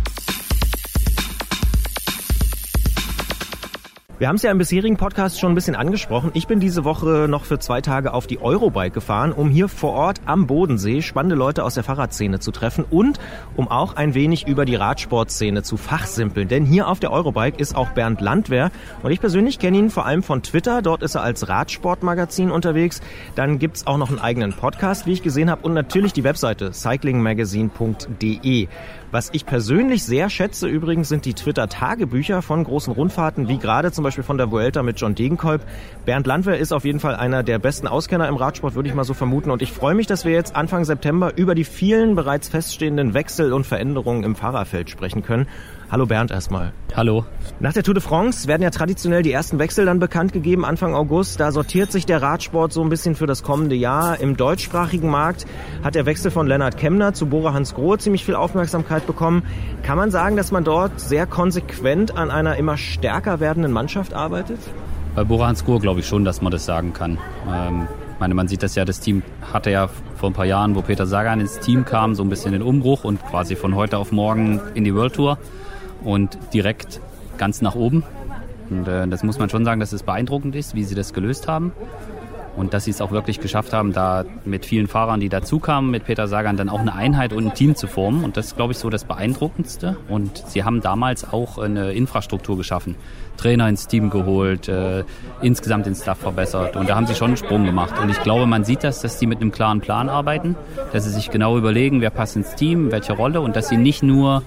Wir haben es ja im bisherigen Podcast schon ein bisschen angesprochen. Ich bin diese Woche noch für 2 Tage auf die Eurobike gefahren, um hier vor Ort am Bodensee spannende Leute aus der Fahrradszene zu treffen und um auch ein wenig über die Radsportszene zu fachsimpeln. Denn hier auf der Eurobike ist auch Bernd Landwehr und ich persönlich kenne ihn vor allem von Twitter. Dort ist er als Radsportmagazin unterwegs. Dann gibt's auch noch einen eigenen Podcast, wie ich gesehen habe, und natürlich die Webseite cyclingmagazine.de. Was ich persönlich sehr schätze übrigens sind die Twitter-Tagebücher von großen Rundfahrten, wie gerade zum Beispiel von der Vuelta mit John Degenkolb. Bernd Landwehr ist auf jeden Fall einer der besten Auskenner im Radsport, würde ich mal so vermuten. Und ich freue mich, dass wir jetzt Anfang September über die vielen bereits feststehenden Wechsel und Veränderungen im Fahrerfeld sprechen können. Hallo Bernd erstmal. Hallo. Nach der Tour de France werden ja traditionell die ersten Wechsel dann bekannt gegeben, Anfang August. Da sortiert sich der Radsport so ein bisschen für das kommende Jahr. Im deutschsprachigen Markt hat der Wechsel von Lennart Kemner zu Bora Hansgrohe ziemlich viel Aufmerksamkeit bekommen. Kann man sagen, dass man dort sehr konsequent an einer immer stärker werdenden Mannschaft arbeitet? Bei Bora Hansgrohe glaube ich schon, dass man das sagen kann. Man sieht das ja, das Team hatte ja vor ein paar Jahren, wo Peter Sagan ins Team kam, so ein bisschen den Umbruch und quasi von heute auf morgen in die World Tour und direkt ganz nach oben. Und das muss man schon sagen, dass es beeindruckend ist, wie sie das gelöst haben. Und dass sie es auch wirklich geschafft haben, da mit vielen Fahrern, die dazukamen, mit Peter Sagan dann auch eine Einheit und ein Team zu formen. Und das ist, glaube ich, so das Beeindruckendste. Und sie haben damals auch eine Infrastruktur geschaffen. Trainer ins Team geholt, insgesamt den Staff verbessert. Und da haben sie schon einen Sprung gemacht. Und ich glaube, man sieht das, dass sie mit einem klaren Plan arbeiten, dass sie sich genau überlegen, wer passt ins Team, welche Rolle. Und dass sie nicht nur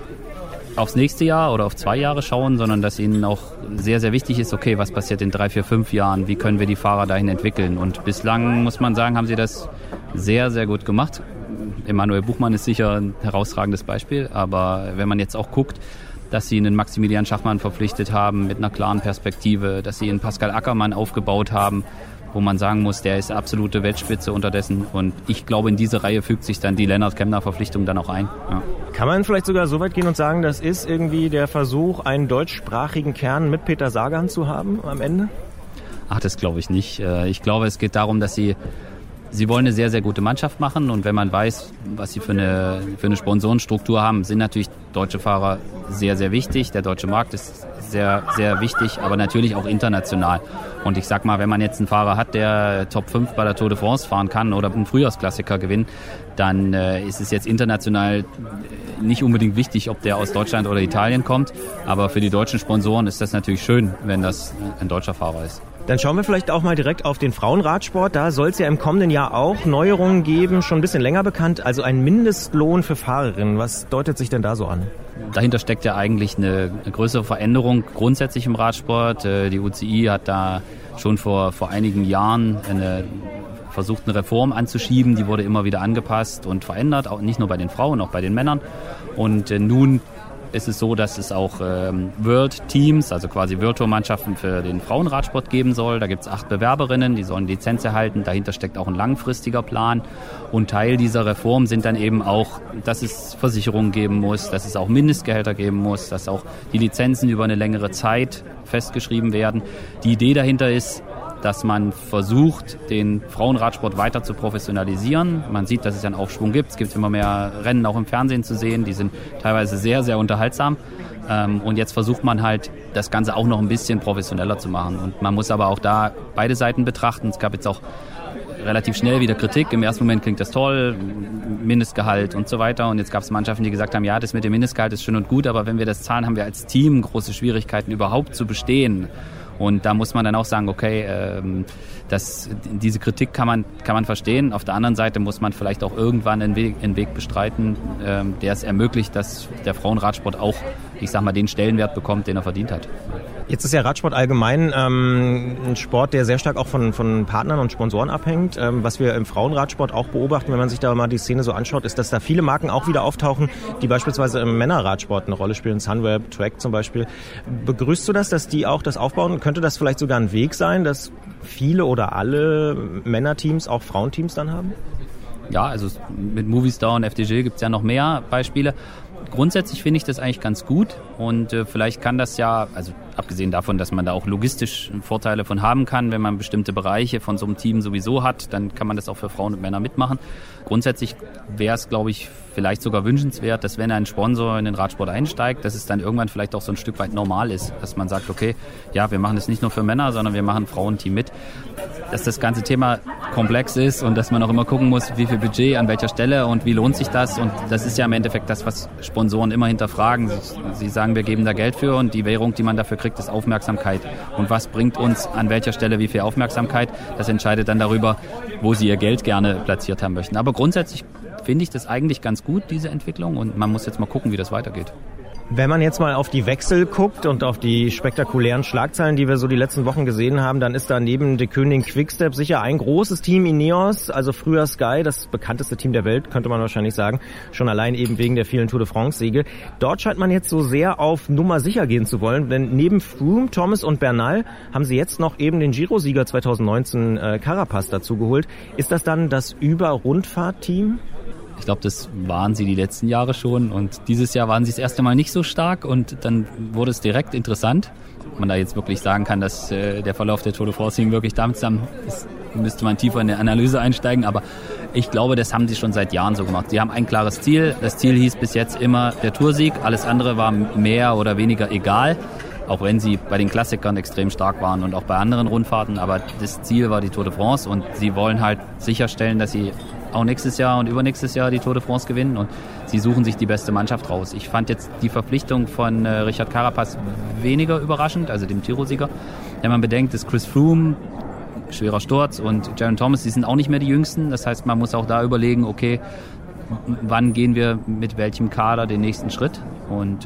aufs nächste Jahr oder auf 2 Jahre schauen, sondern dass ihnen auch sehr, sehr wichtig ist, okay, was passiert in 3, 4, 5 Jahren, wie können wir die Fahrer dahin entwickeln. Und bislang, muss man sagen, haben sie das sehr, sehr gut gemacht. Emanuel Buchmann ist sicher ein herausragendes Beispiel, aber wenn man jetzt auch guckt, dass sie einen Maximilian Schachmann verpflichtet haben mit einer klaren Perspektive, dass sie einen Pascal Ackermann aufgebaut haben, wo man sagen muss, der ist absolute Weltspitze unterdessen. Und ich glaube, in diese Reihe fügt sich dann die Lennart-Kemner-Verpflichtung dann auch ein. Ja. Kann man vielleicht sogar so weit gehen und sagen, das ist irgendwie der Versuch, einen deutschsprachigen Kern mit Peter Sagan zu haben am Ende? Ach, das glaube ich nicht. Ich glaube, es geht darum, dass sie wollen eine sehr, sehr gute Mannschaft machen. Und wenn man weiß, was sie für eine Sponsorenstruktur haben, sind natürlich deutsche Fahrer sehr, sehr wichtig. Der deutsche Markt ist sehr, sehr wichtig, aber natürlich auch international. Und ich sag mal, wenn man jetzt einen Fahrer hat, der Top 5 bei der Tour de France fahren kann oder einen Frühjahrsklassiker gewinnt, dann ist es jetzt international nicht unbedingt wichtig, ob der aus Deutschland oder Italien kommt. Aber für die deutschen Sponsoren ist das natürlich schön, wenn das ein deutscher Fahrer ist. Dann schauen wir vielleicht auch mal direkt auf den Frauenradsport. Da soll es ja im kommenden Jahr auch Neuerungen geben, schon ein bisschen länger bekannt. Also ein Mindestlohn für Fahrerinnen. Was deutet sich denn da so an? Dahinter steckt ja eigentlich eine größere Veränderung grundsätzlich im Radsport. Die UCI hat da schon vor einigen Jahren versucht, eine Reform anzuschieben. Die wurde immer wieder angepasst und verändert, auch nicht nur bei den Frauen, auch bei den Männern. Und nun ist es so, dass es auch World Teams, also quasi World Tour Mannschaften für den Frauenradsport geben soll. Da gibt es 8 Bewerberinnen, die sollen Lizenz erhalten. Dahinter steckt auch ein langfristiger Plan. Und Teil dieser Reform sind dann eben auch, dass es Versicherungen geben muss, dass es auch Mindestgehälter geben muss, dass auch die Lizenzen über eine längere Zeit festgeschrieben werden. Die Idee dahinter ist, dass man versucht, den Frauenradsport weiter zu professionalisieren. Man sieht, dass es einen Aufschwung gibt. Es gibt immer mehr Rennen auch im Fernsehen zu sehen. Die sind teilweise sehr, sehr unterhaltsam. Und jetzt versucht man halt, das Ganze auch noch ein bisschen professioneller zu machen. Und man muss aber auch da beide Seiten betrachten. Es gab jetzt auch relativ schnell wieder Kritik. Im ersten Moment klingt das toll, Mindestgehalt und so weiter. Und jetzt gab es Mannschaften, die gesagt haben, ja, das mit dem Mindestgehalt ist schön und gut, aber wenn wir das zahlen, haben wir als Team große Schwierigkeiten, überhaupt zu bestehen. Und da muss man dann auch sagen, okay, diese Kritik kann man verstehen. Auf der anderen Seite muss man vielleicht auch irgendwann einen Weg bestreiten, der es ermöglicht, dass der Frauenradsport auch, ich sag mal, den Stellenwert bekommt, den er verdient hat. Jetzt ist ja Radsport allgemein ein Sport, der sehr stark auch von Partnern und Sponsoren abhängt. Was wir im Frauenradsport auch beobachten, wenn man sich da mal die Szene so anschaut, ist, dass da viele Marken auch wieder auftauchen, die beispielsweise im Männerradsport eine Rolle spielen. Sunweb, Trek zum Beispiel. Begrüßt du das, dass die auch das aufbauen? Könnte das vielleicht sogar ein Weg sein, dass viele oder alle Männerteams auch Frauenteams dann haben? Ja, also mit Movistar und FDJ gibt es ja noch mehr Beispiele. Grundsätzlich finde ich das eigentlich ganz gut und vielleicht kann das ja, also abgesehen davon, dass man da auch logistisch Vorteile von haben kann, wenn man bestimmte Bereiche von so einem Team sowieso hat, dann kann man das auch für Frauen und Männer mitmachen. Grundsätzlich wäre es, glaube ich, vielleicht sogar wünschenswert, dass wenn ein Sponsor in den Radsport einsteigt, dass es dann irgendwann vielleicht auch so ein Stück weit normal ist, dass man sagt, okay, ja, wir machen das nicht nur für Männer, sondern wir machen ein Frauenteam mit. Dass das ganze Thema komplex ist und dass man auch immer gucken muss, wie viel Budget, an welcher Stelle und wie lohnt sich das. Und das ist ja im Endeffekt das, was Sponsoren immer hinterfragen. Sie sagen, wir geben da Geld für und die Währung, die man dafür kriegt, ist Aufmerksamkeit. Und was bringt uns an welcher Stelle wie viel Aufmerksamkeit? Das entscheidet dann darüber, wo sie ihr Geld gerne platziert haben möchten. Aber grundsätzlich finde ich das eigentlich ganz gut, diese Entwicklung. Und man muss jetzt mal gucken, wie das weitergeht. Wenn man jetzt mal auf die Wechsel guckt und auf die spektakulären Schlagzeilen, die wir so die letzten Wochen gesehen haben, dann ist da neben De Koning Quickstep sicher ein großes Team, Ineos, also früher Sky, das bekannteste Team der Welt, könnte man wahrscheinlich sagen, schon allein eben wegen der vielen Tour de France-Siege. Dort scheint man jetzt so sehr auf Nummer sicher gehen zu wollen, denn neben Froome, Thomas und Bernal haben sie jetzt noch eben den Giro-Sieger 2019 Carapaz dazugeholt. Ist das dann das Über-Rundfahrt-Team? Ich glaube, das waren sie die letzten Jahre schon und dieses Jahr waren sie das erste Mal nicht so stark und dann wurde es direkt interessant. Ob man da jetzt wirklich sagen kann, dass der Verlauf der Tour de France wirklich damit zusammen ist, müsste man tiefer in die Analyse einsteigen, aber ich glaube, das haben sie schon seit Jahren so gemacht. Sie haben ein klares Ziel. Das Ziel hieß bis jetzt immer der Toursieg, alles andere war mehr oder weniger egal. Auch wenn sie bei den Klassikern extrem stark waren und auch bei anderen Rundfahrten. Aber das Ziel war die Tour de France und sie wollen halt sicherstellen, dass sie auch nächstes Jahr und übernächstes Jahr die Tour de France gewinnen und sie suchen sich die beste Mannschaft raus. Ich fand jetzt die Verpflichtung von Richard Carapaz weniger überraschend, also dem Giro-Sieger. Wenn man bedenkt, dass Chris Froome, schwerer Sturz, und Geraint Thomas, die sind auch nicht mehr die Jüngsten. Das heißt, man muss auch da überlegen, okay, wann gehen wir mit welchem Kader den nächsten Schritt? Und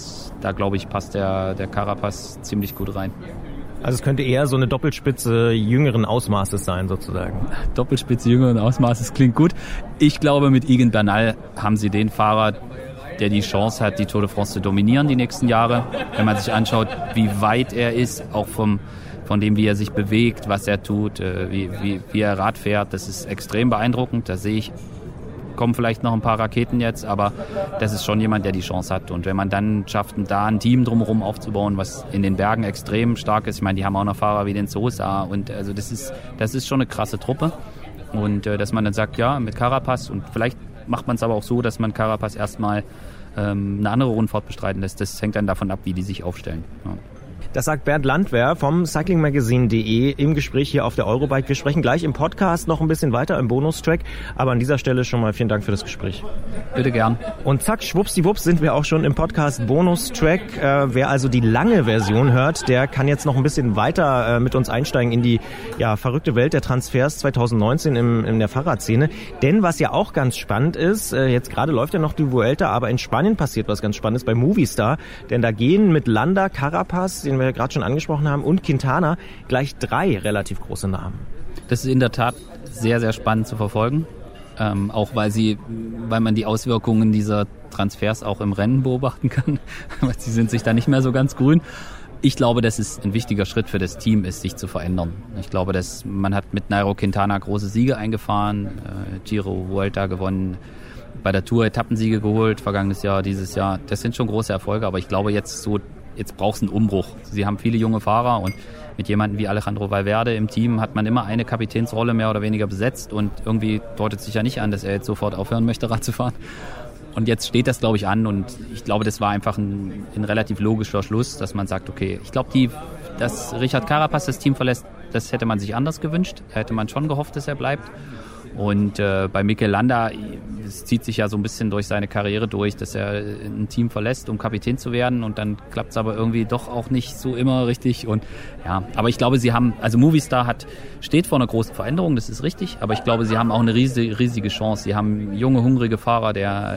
da glaube ich, passt der Carapaz ziemlich gut rein. Also es könnte eher so eine Doppelspitze jüngeren Ausmaßes sein, sozusagen. Doppelspitze jüngeren Ausmaßes klingt gut. Ich glaube, mit Egan Bernal haben sie den Fahrer, der die Chance hat, die Tour de France zu dominieren die nächsten Jahre. Wenn man sich anschaut, wie weit er ist, auch von dem, wie er sich bewegt, was er tut, wie er Rad fährt, das ist extrem beeindruckend. Da sehe ich, kommen vielleicht noch ein paar Raketen jetzt, aber das ist schon jemand, der die Chance hat. Und wenn man dann schafft, da ein Team drumherum aufzubauen, was in den Bergen extrem stark ist, ich meine, die haben auch noch Fahrer wie den Sosa, und also das ist schon eine krasse Truppe. Und dass man dann sagt, ja, mit Carapaz, und vielleicht macht man es aber auch so, dass man Carapaz erstmal eine andere Rundfahrt bestreiten lässt. Das hängt dann davon ab, wie die sich aufstellen. Ja. Das sagt Bernd Landwehr vom cyclingmagazine.de im Gespräch hier auf der Eurobike. Wir sprechen gleich im Podcast noch ein bisschen weiter im Bonustrack, aber an dieser Stelle schon mal vielen Dank für das Gespräch. Bitte gern. Und zack, schwuppsdiwupps sind wir auch schon im Podcast Bonustrack. Wer also die lange Version hört, der kann jetzt noch ein bisschen weiter mit uns einsteigen in die verrückte Welt der Transfers 2019 in der Fahrradszene. Denn was ja auch ganz spannend ist, jetzt gerade läuft ja noch die Vuelta, aber in Spanien passiert was ganz Spannendes bei Movistar, denn da gehen mit Landa, Carapaz, den wir ja gerade schon angesprochen haben, und Quintana gleich 3 relativ große Namen. Das ist in der Tat sehr, sehr spannend zu verfolgen. Auch weil man die Auswirkungen dieser Transfers auch im Rennen beobachten kann. Sie sind sich da nicht mehr so ganz grün. Ich glaube, dass es ein wichtiger Schritt für das Team ist, sich zu verändern. Ich glaube, dass man hat mit Nairo Quintana große Siege eingefahren, Giro, Vuelta gewonnen, bei der Tour Etappensiege geholt, vergangenes Jahr, dieses Jahr. Das sind schon große Erfolge, aber ich glaube, jetzt braucht es einen Umbruch. Sie haben viele junge Fahrer und mit jemandem wie Alejandro Valverde im Team hat man immer eine Kapitänsrolle mehr oder weniger besetzt und irgendwie deutet sich ja nicht an, dass er jetzt sofort aufhören möchte, Rad zu fahren. Und jetzt steht das, glaube ich, an und ich glaube, das war einfach ein relativ logischer Schluss, dass man sagt, okay, ich glaube, dass Richard Carapaz das Team verlässt, das hätte man sich anders gewünscht. Da hätte man schon gehofft, dass er bleibt. Und bei Mikel Landa, es zieht sich ja so ein bisschen durch seine Karriere durch, dass er ein Team verlässt, um Kapitän zu werden, und dann klappt es aber irgendwie doch auch nicht so immer richtig. Und ja, aber ich glaube, Movistar steht vor einer großen Veränderung, das ist richtig, aber ich glaube, sie haben auch eine riesige Chance. Sie haben junge, hungrige Fahrer,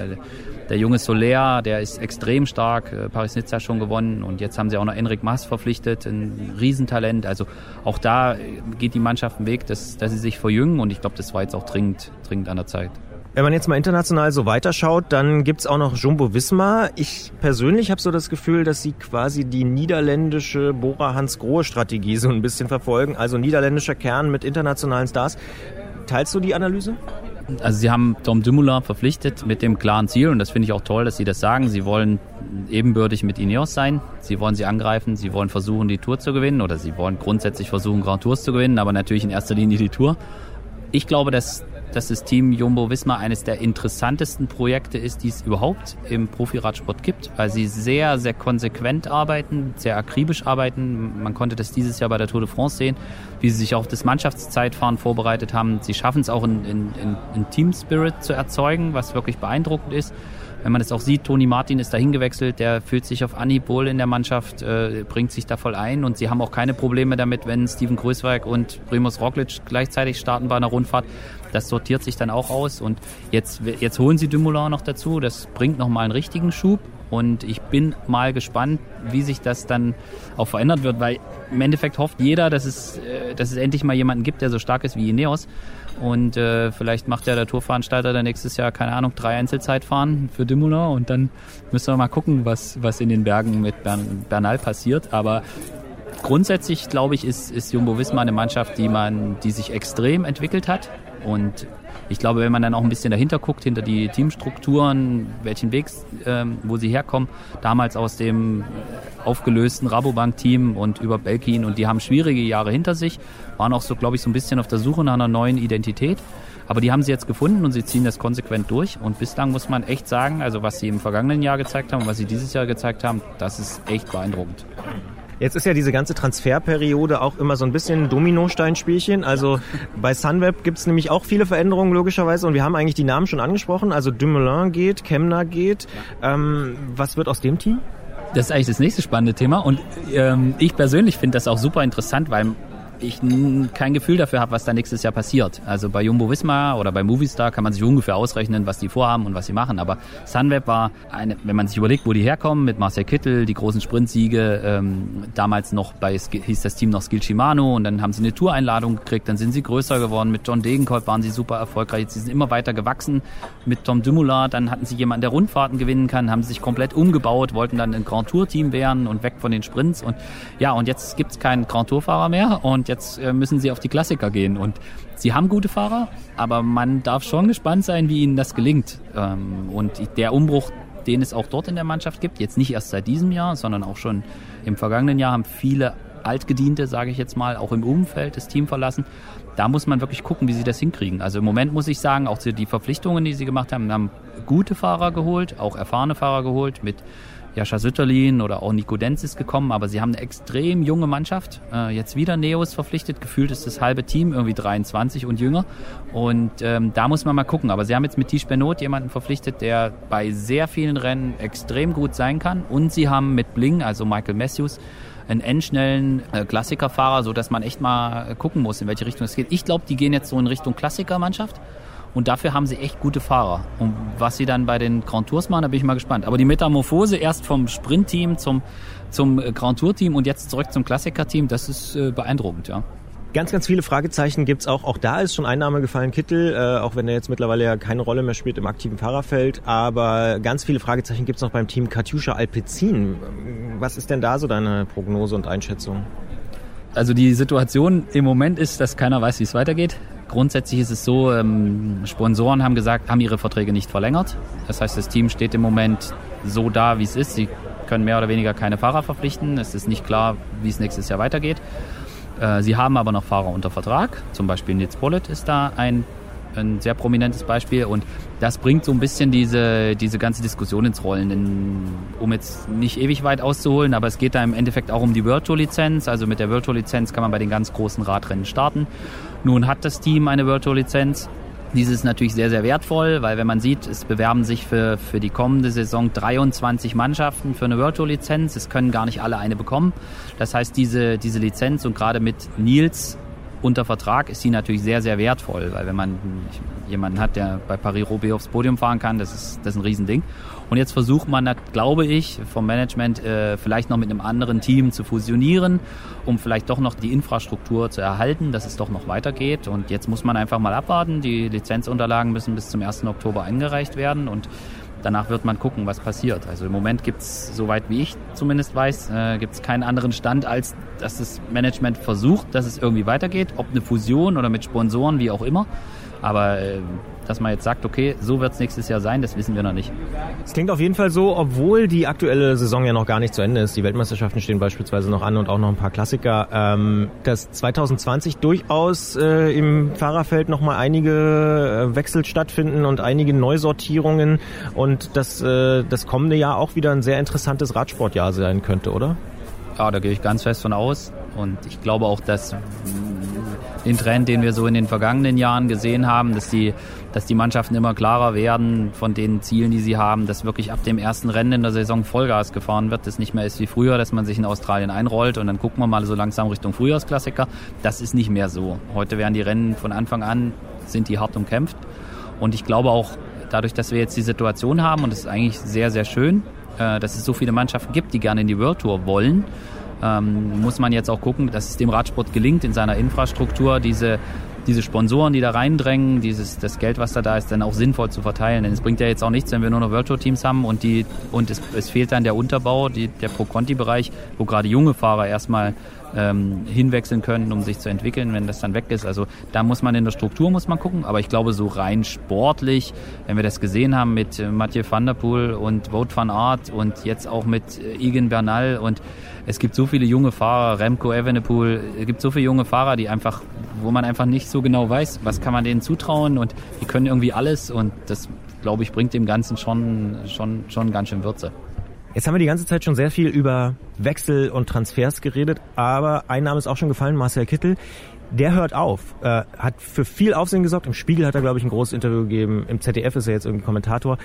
der junge Soler, der ist extrem stark, Paris-Nizza schon gewonnen, und jetzt haben sie auch noch Enric Mas verpflichtet, ein Riesentalent. Also auch da geht die Mannschaft einen Weg, dass sie sich verjüngen, und ich glaube, das war jetzt auch dringend an der Zeit. Wenn man jetzt mal international so weiterschaut, dann gibt's auch noch Jumbo-Visma. Ich persönlich habe so das Gefühl, dass sie quasi die niederländische Bora-Hansgrohe-Strategie so ein bisschen verfolgen, also niederländischer Kern mit internationalen Stars. Teilst du die Analyse? Also sie haben Tom Dumoulin verpflichtet mit dem klaren Ziel, und das finde ich auch toll, dass sie das sagen. Sie wollen ebenbürtig mit Ineos sein, sie wollen sie angreifen, sie wollen versuchen, die Tour zu gewinnen, oder sie wollen grundsätzlich versuchen, Grand Tours zu gewinnen, aber natürlich in erster Linie die Tour. Ich glaube, dass das Team Jumbo-Visma eines der interessantesten Projekte ist, die es überhaupt im Profiradsport gibt, weil sie sehr, sehr konsequent arbeiten, sehr akribisch arbeiten. Man konnte das dieses Jahr bei der Tour de France sehen, wie sie sich auf das Mannschaftszeitfahren vorbereitet haben. Sie schaffen es auch, in Team-Spirit zu erzeugen, was wirklich beeindruckend ist. Wenn man das auch sieht, Toni Martin ist dahin gewechselt, der fühlt sich auf Anhieb wohl in der Mannschaft, bringt sich da voll ein, und sie haben auch keine Probleme damit, wenn Steven Kruijswijk und Primož Roglič gleichzeitig starten bei einer Rundfahrt. Das sortiert sich dann auch aus, und jetzt holen sie Dumoulin noch dazu, das bringt nochmal einen richtigen Schub, und ich bin mal gespannt, wie sich das dann auch verändert wird, weil im Endeffekt hofft jeder, dass es endlich mal jemanden gibt, der so stark ist wie Ineos. Und vielleicht macht ja der Tourveranstalter dann nächstes Jahr, keine Ahnung, 3 Einzelzeitfahren für Dumoulin, und dann müssen wir mal gucken, was in den Bergen mit Bernal passiert. Aber grundsätzlich, glaube ich, ist Jumbo-Visma eine Mannschaft, die sich extrem entwickelt hat. Und ich glaube, wenn man dann auch ein bisschen dahinter guckt, hinter die Teamstrukturen, welchen Weg, wo sie herkommen, damals aus dem aufgelösten Rabobank-Team und über Belkin, und die haben schwierige Jahre hinter sich, waren auch so, glaube ich, so ein bisschen auf der Suche nach einer neuen Identität. Aber die haben sie jetzt gefunden und sie ziehen das konsequent durch. Und bislang muss man echt sagen, also was sie im vergangenen Jahr gezeigt haben und was sie dieses Jahr gezeigt haben, das ist echt beeindruckend. Jetzt ist ja diese ganze Transferperiode auch immer so ein bisschen ein Dominosteinspielchen. Also bei Sunweb gibt es nämlich auch viele Veränderungen logischerweise und wir haben eigentlich die Namen schon angesprochen. Also Dumoulin geht, Kemna geht. Was wird aus dem Team? Das ist eigentlich das nächste spannende Thema und ich persönlich finde das auch super interessant, weil ich kein Gefühl dafür habe, was da nächstes Jahr passiert. Also bei Jumbo-Visma oder bei Movistar kann man sich ungefähr ausrechnen, was die vorhaben und was sie machen. Aber Sunweb war wenn man sich überlegt, wo die herkommen, mit Marcel Kittel, die großen Sprintsiege, damals noch hieß das Team noch Skill Shimano und dann haben sie eine Toureinladung gekriegt, dann sind sie größer geworden. Mit John Degenkolb waren sie super erfolgreich. Sie sind immer weiter gewachsen mit Tom Dumoulin. Dann hatten sie jemanden, der Rundfahrten gewinnen kann, haben sie sich komplett umgebaut, wollten dann ein Grand Tour Team werden und weg von den Sprints. Und ja, und jetzt gibt's keinen Grand Tour Fahrer mehr und jetzt müssen sie auf die Klassiker gehen. Und sie haben gute Fahrer, aber man darf schon gespannt sein, wie ihnen das gelingt. Und der Umbruch, den es auch dort in der Mannschaft gibt, jetzt nicht erst seit diesem Jahr, sondern auch schon im vergangenen Jahr, haben viele Altgediente, sage ich jetzt mal, auch im Umfeld das Team verlassen. Da muss man wirklich gucken, wie sie das hinkriegen. Also im Moment muss ich sagen, auch die Verpflichtungen, die sie gemacht haben gute Fahrer geholt, auch erfahrene Fahrer geholt, mit Jascha Sütterlin oder auch Nico Denz ist gekommen, aber sie haben eine extrem junge Mannschaft. Jetzt wieder Neos verpflichtet, gefühlt ist das halbe Team irgendwie 23 und jünger. Und da muss man mal gucken. Aber sie haben jetzt mit Tish Benoit jemanden verpflichtet, der bei sehr vielen Rennen extrem gut sein kann. Und sie haben mit Bling, also Michael Matthews, einen endschnellen Klassikerfahrer, sodass man echt mal gucken muss, in welche Richtung es geht. Ich glaube, die gehen jetzt so in Richtung Klassikermannschaft. Und dafür haben sie echt gute Fahrer. Und was sie dann bei den Grand Tours machen, da bin ich mal gespannt. Aber die Metamorphose erst vom Sprintteam zum Grand Tour Team und jetzt zurück zum Klassiker-Team, das ist beeindruckend, ja. Ganz, ganz viele Fragezeichen gibt's auch. Auch da ist schon ein Name gefallen, Kittel, auch wenn er jetzt mittlerweile ja keine Rolle mehr spielt im aktiven Fahrerfeld. Aber ganz viele Fragezeichen gibt's noch beim Team Katusha Alpecin. Was ist denn da so deine Prognose und Einschätzung? Also die Situation im Moment ist, dass keiner weiß, wie es weitergeht. Grundsätzlich ist es so, Sponsoren haben ihre Verträge nicht verlängert. Das heißt, das Team steht im Moment so da, wie es ist. Sie können mehr oder weniger keine Fahrer verpflichten. Es ist nicht klar, wie es nächstes Jahr weitergeht. Sie haben aber noch Fahrer unter Vertrag. Zum Beispiel Nils Pollitt ist da ein sehr prominentes Beispiel. Und das bringt so ein bisschen diese ganze Diskussion ins Rollen. Um jetzt nicht ewig weit auszuholen, aber es geht da im Endeffekt auch um die World Tour Lizenz. Also mit der World Tour Lizenz kann man bei den ganz großen Radrennen starten. Nun hat das Team eine World Tour Lizenz. Diese ist natürlich sehr, sehr wertvoll, weil wenn man sieht, es bewerben sich für die kommende Saison 23 Mannschaften für eine World Tour Lizenz. Es können gar nicht alle eine bekommen. Das heißt, diese Lizenz und gerade mit Nils unter Vertrag ist sie natürlich sehr, sehr wertvoll, weil wenn man jemanden hat, der bei Paris-Roubaix aufs Podium fahren kann, das ist ein Riesending. Und jetzt versucht man, glaube ich, vom Management vielleicht noch mit einem anderen Team zu fusionieren, um vielleicht doch noch die Infrastruktur zu erhalten, dass es doch noch weitergeht. Und jetzt muss man einfach mal abwarten. Die Lizenzunterlagen müssen bis zum 1. Oktober eingereicht werden und danach wird man gucken, was passiert. Also im Moment gibt es, soweit wie ich zumindest weiß, gibt es keinen anderen Stand, als dass das Management versucht, dass es irgendwie weitergeht. Ob eine Fusion oder mit Sponsoren, wie auch immer. Aber dass man jetzt sagt, okay, so wird es nächstes Jahr sein, das wissen wir noch nicht. Es klingt auf jeden Fall so, obwohl die aktuelle Saison ja noch gar nicht zu Ende ist. Die Weltmeisterschaften stehen beispielsweise noch an und auch noch ein paar Klassiker. Dass 2020 durchaus im Fahrerfeld nochmal einige Wechsel stattfinden und einige Neusortierungen und dass das kommende Jahr auch wieder ein sehr interessantes Radsportjahr sein könnte, oder? Ja, da gehe ich ganz fest von aus. Und ich glaube auch, dass den Trend, den wir so in den vergangenen Jahren gesehen haben, dass die Mannschaften immer klarer werden von den Zielen, die sie haben, dass wirklich ab dem ersten Rennen in der Saison Vollgas gefahren wird, das nicht mehr ist wie früher, dass man sich in Australien einrollt und dann gucken wir mal so langsam Richtung Frühjahrsklassiker. Das ist nicht mehr so. Heute werden die Rennen von Anfang an, sind die hart umkämpft. Und ich glaube auch, dadurch, dass wir jetzt die Situation haben, und das ist eigentlich sehr, sehr schön, dass es so viele Mannschaften gibt, die gerne in die World Tour wollen, muss man jetzt auch gucken, dass es dem Radsport gelingt, in seiner Infrastruktur diese Sponsoren, die da reindrängen, das Geld, was da ist, dann auch sinnvoll zu verteilen. Denn es bringt ja jetzt auch nichts, wenn wir nur noch World Tour Teams haben und es fehlt dann der Unterbau, der Pro-Conti-Bereich, wo gerade junge Fahrer erstmal hinwechseln können, um sich zu entwickeln, wenn das dann weg ist. Also da muss man in der Struktur gucken, aber ich glaube so rein sportlich, wenn wir das gesehen haben mit Mathieu van der Poel und Wout van Aert und jetzt auch mit Egan Bernal und es gibt so viele junge Fahrer, Remco Evenepoel, es gibt so viele junge Fahrer, die einfach, wo man einfach nicht so genau weiß, was kann man denen zutrauen und die können irgendwie alles und das, glaube ich, bringt dem Ganzen schon ganz schön Würze. Jetzt haben wir die ganze Zeit schon sehr viel über Wechsel und Transfers geredet, aber ein Name ist auch schon gefallen, Marcel Kittel. Der hört auf, hat für viel Aufsehen gesorgt. Im Spiegel hat er, glaube ich, ein großes Interview gegeben. Im ZDF ist er jetzt irgendwie Kommentator.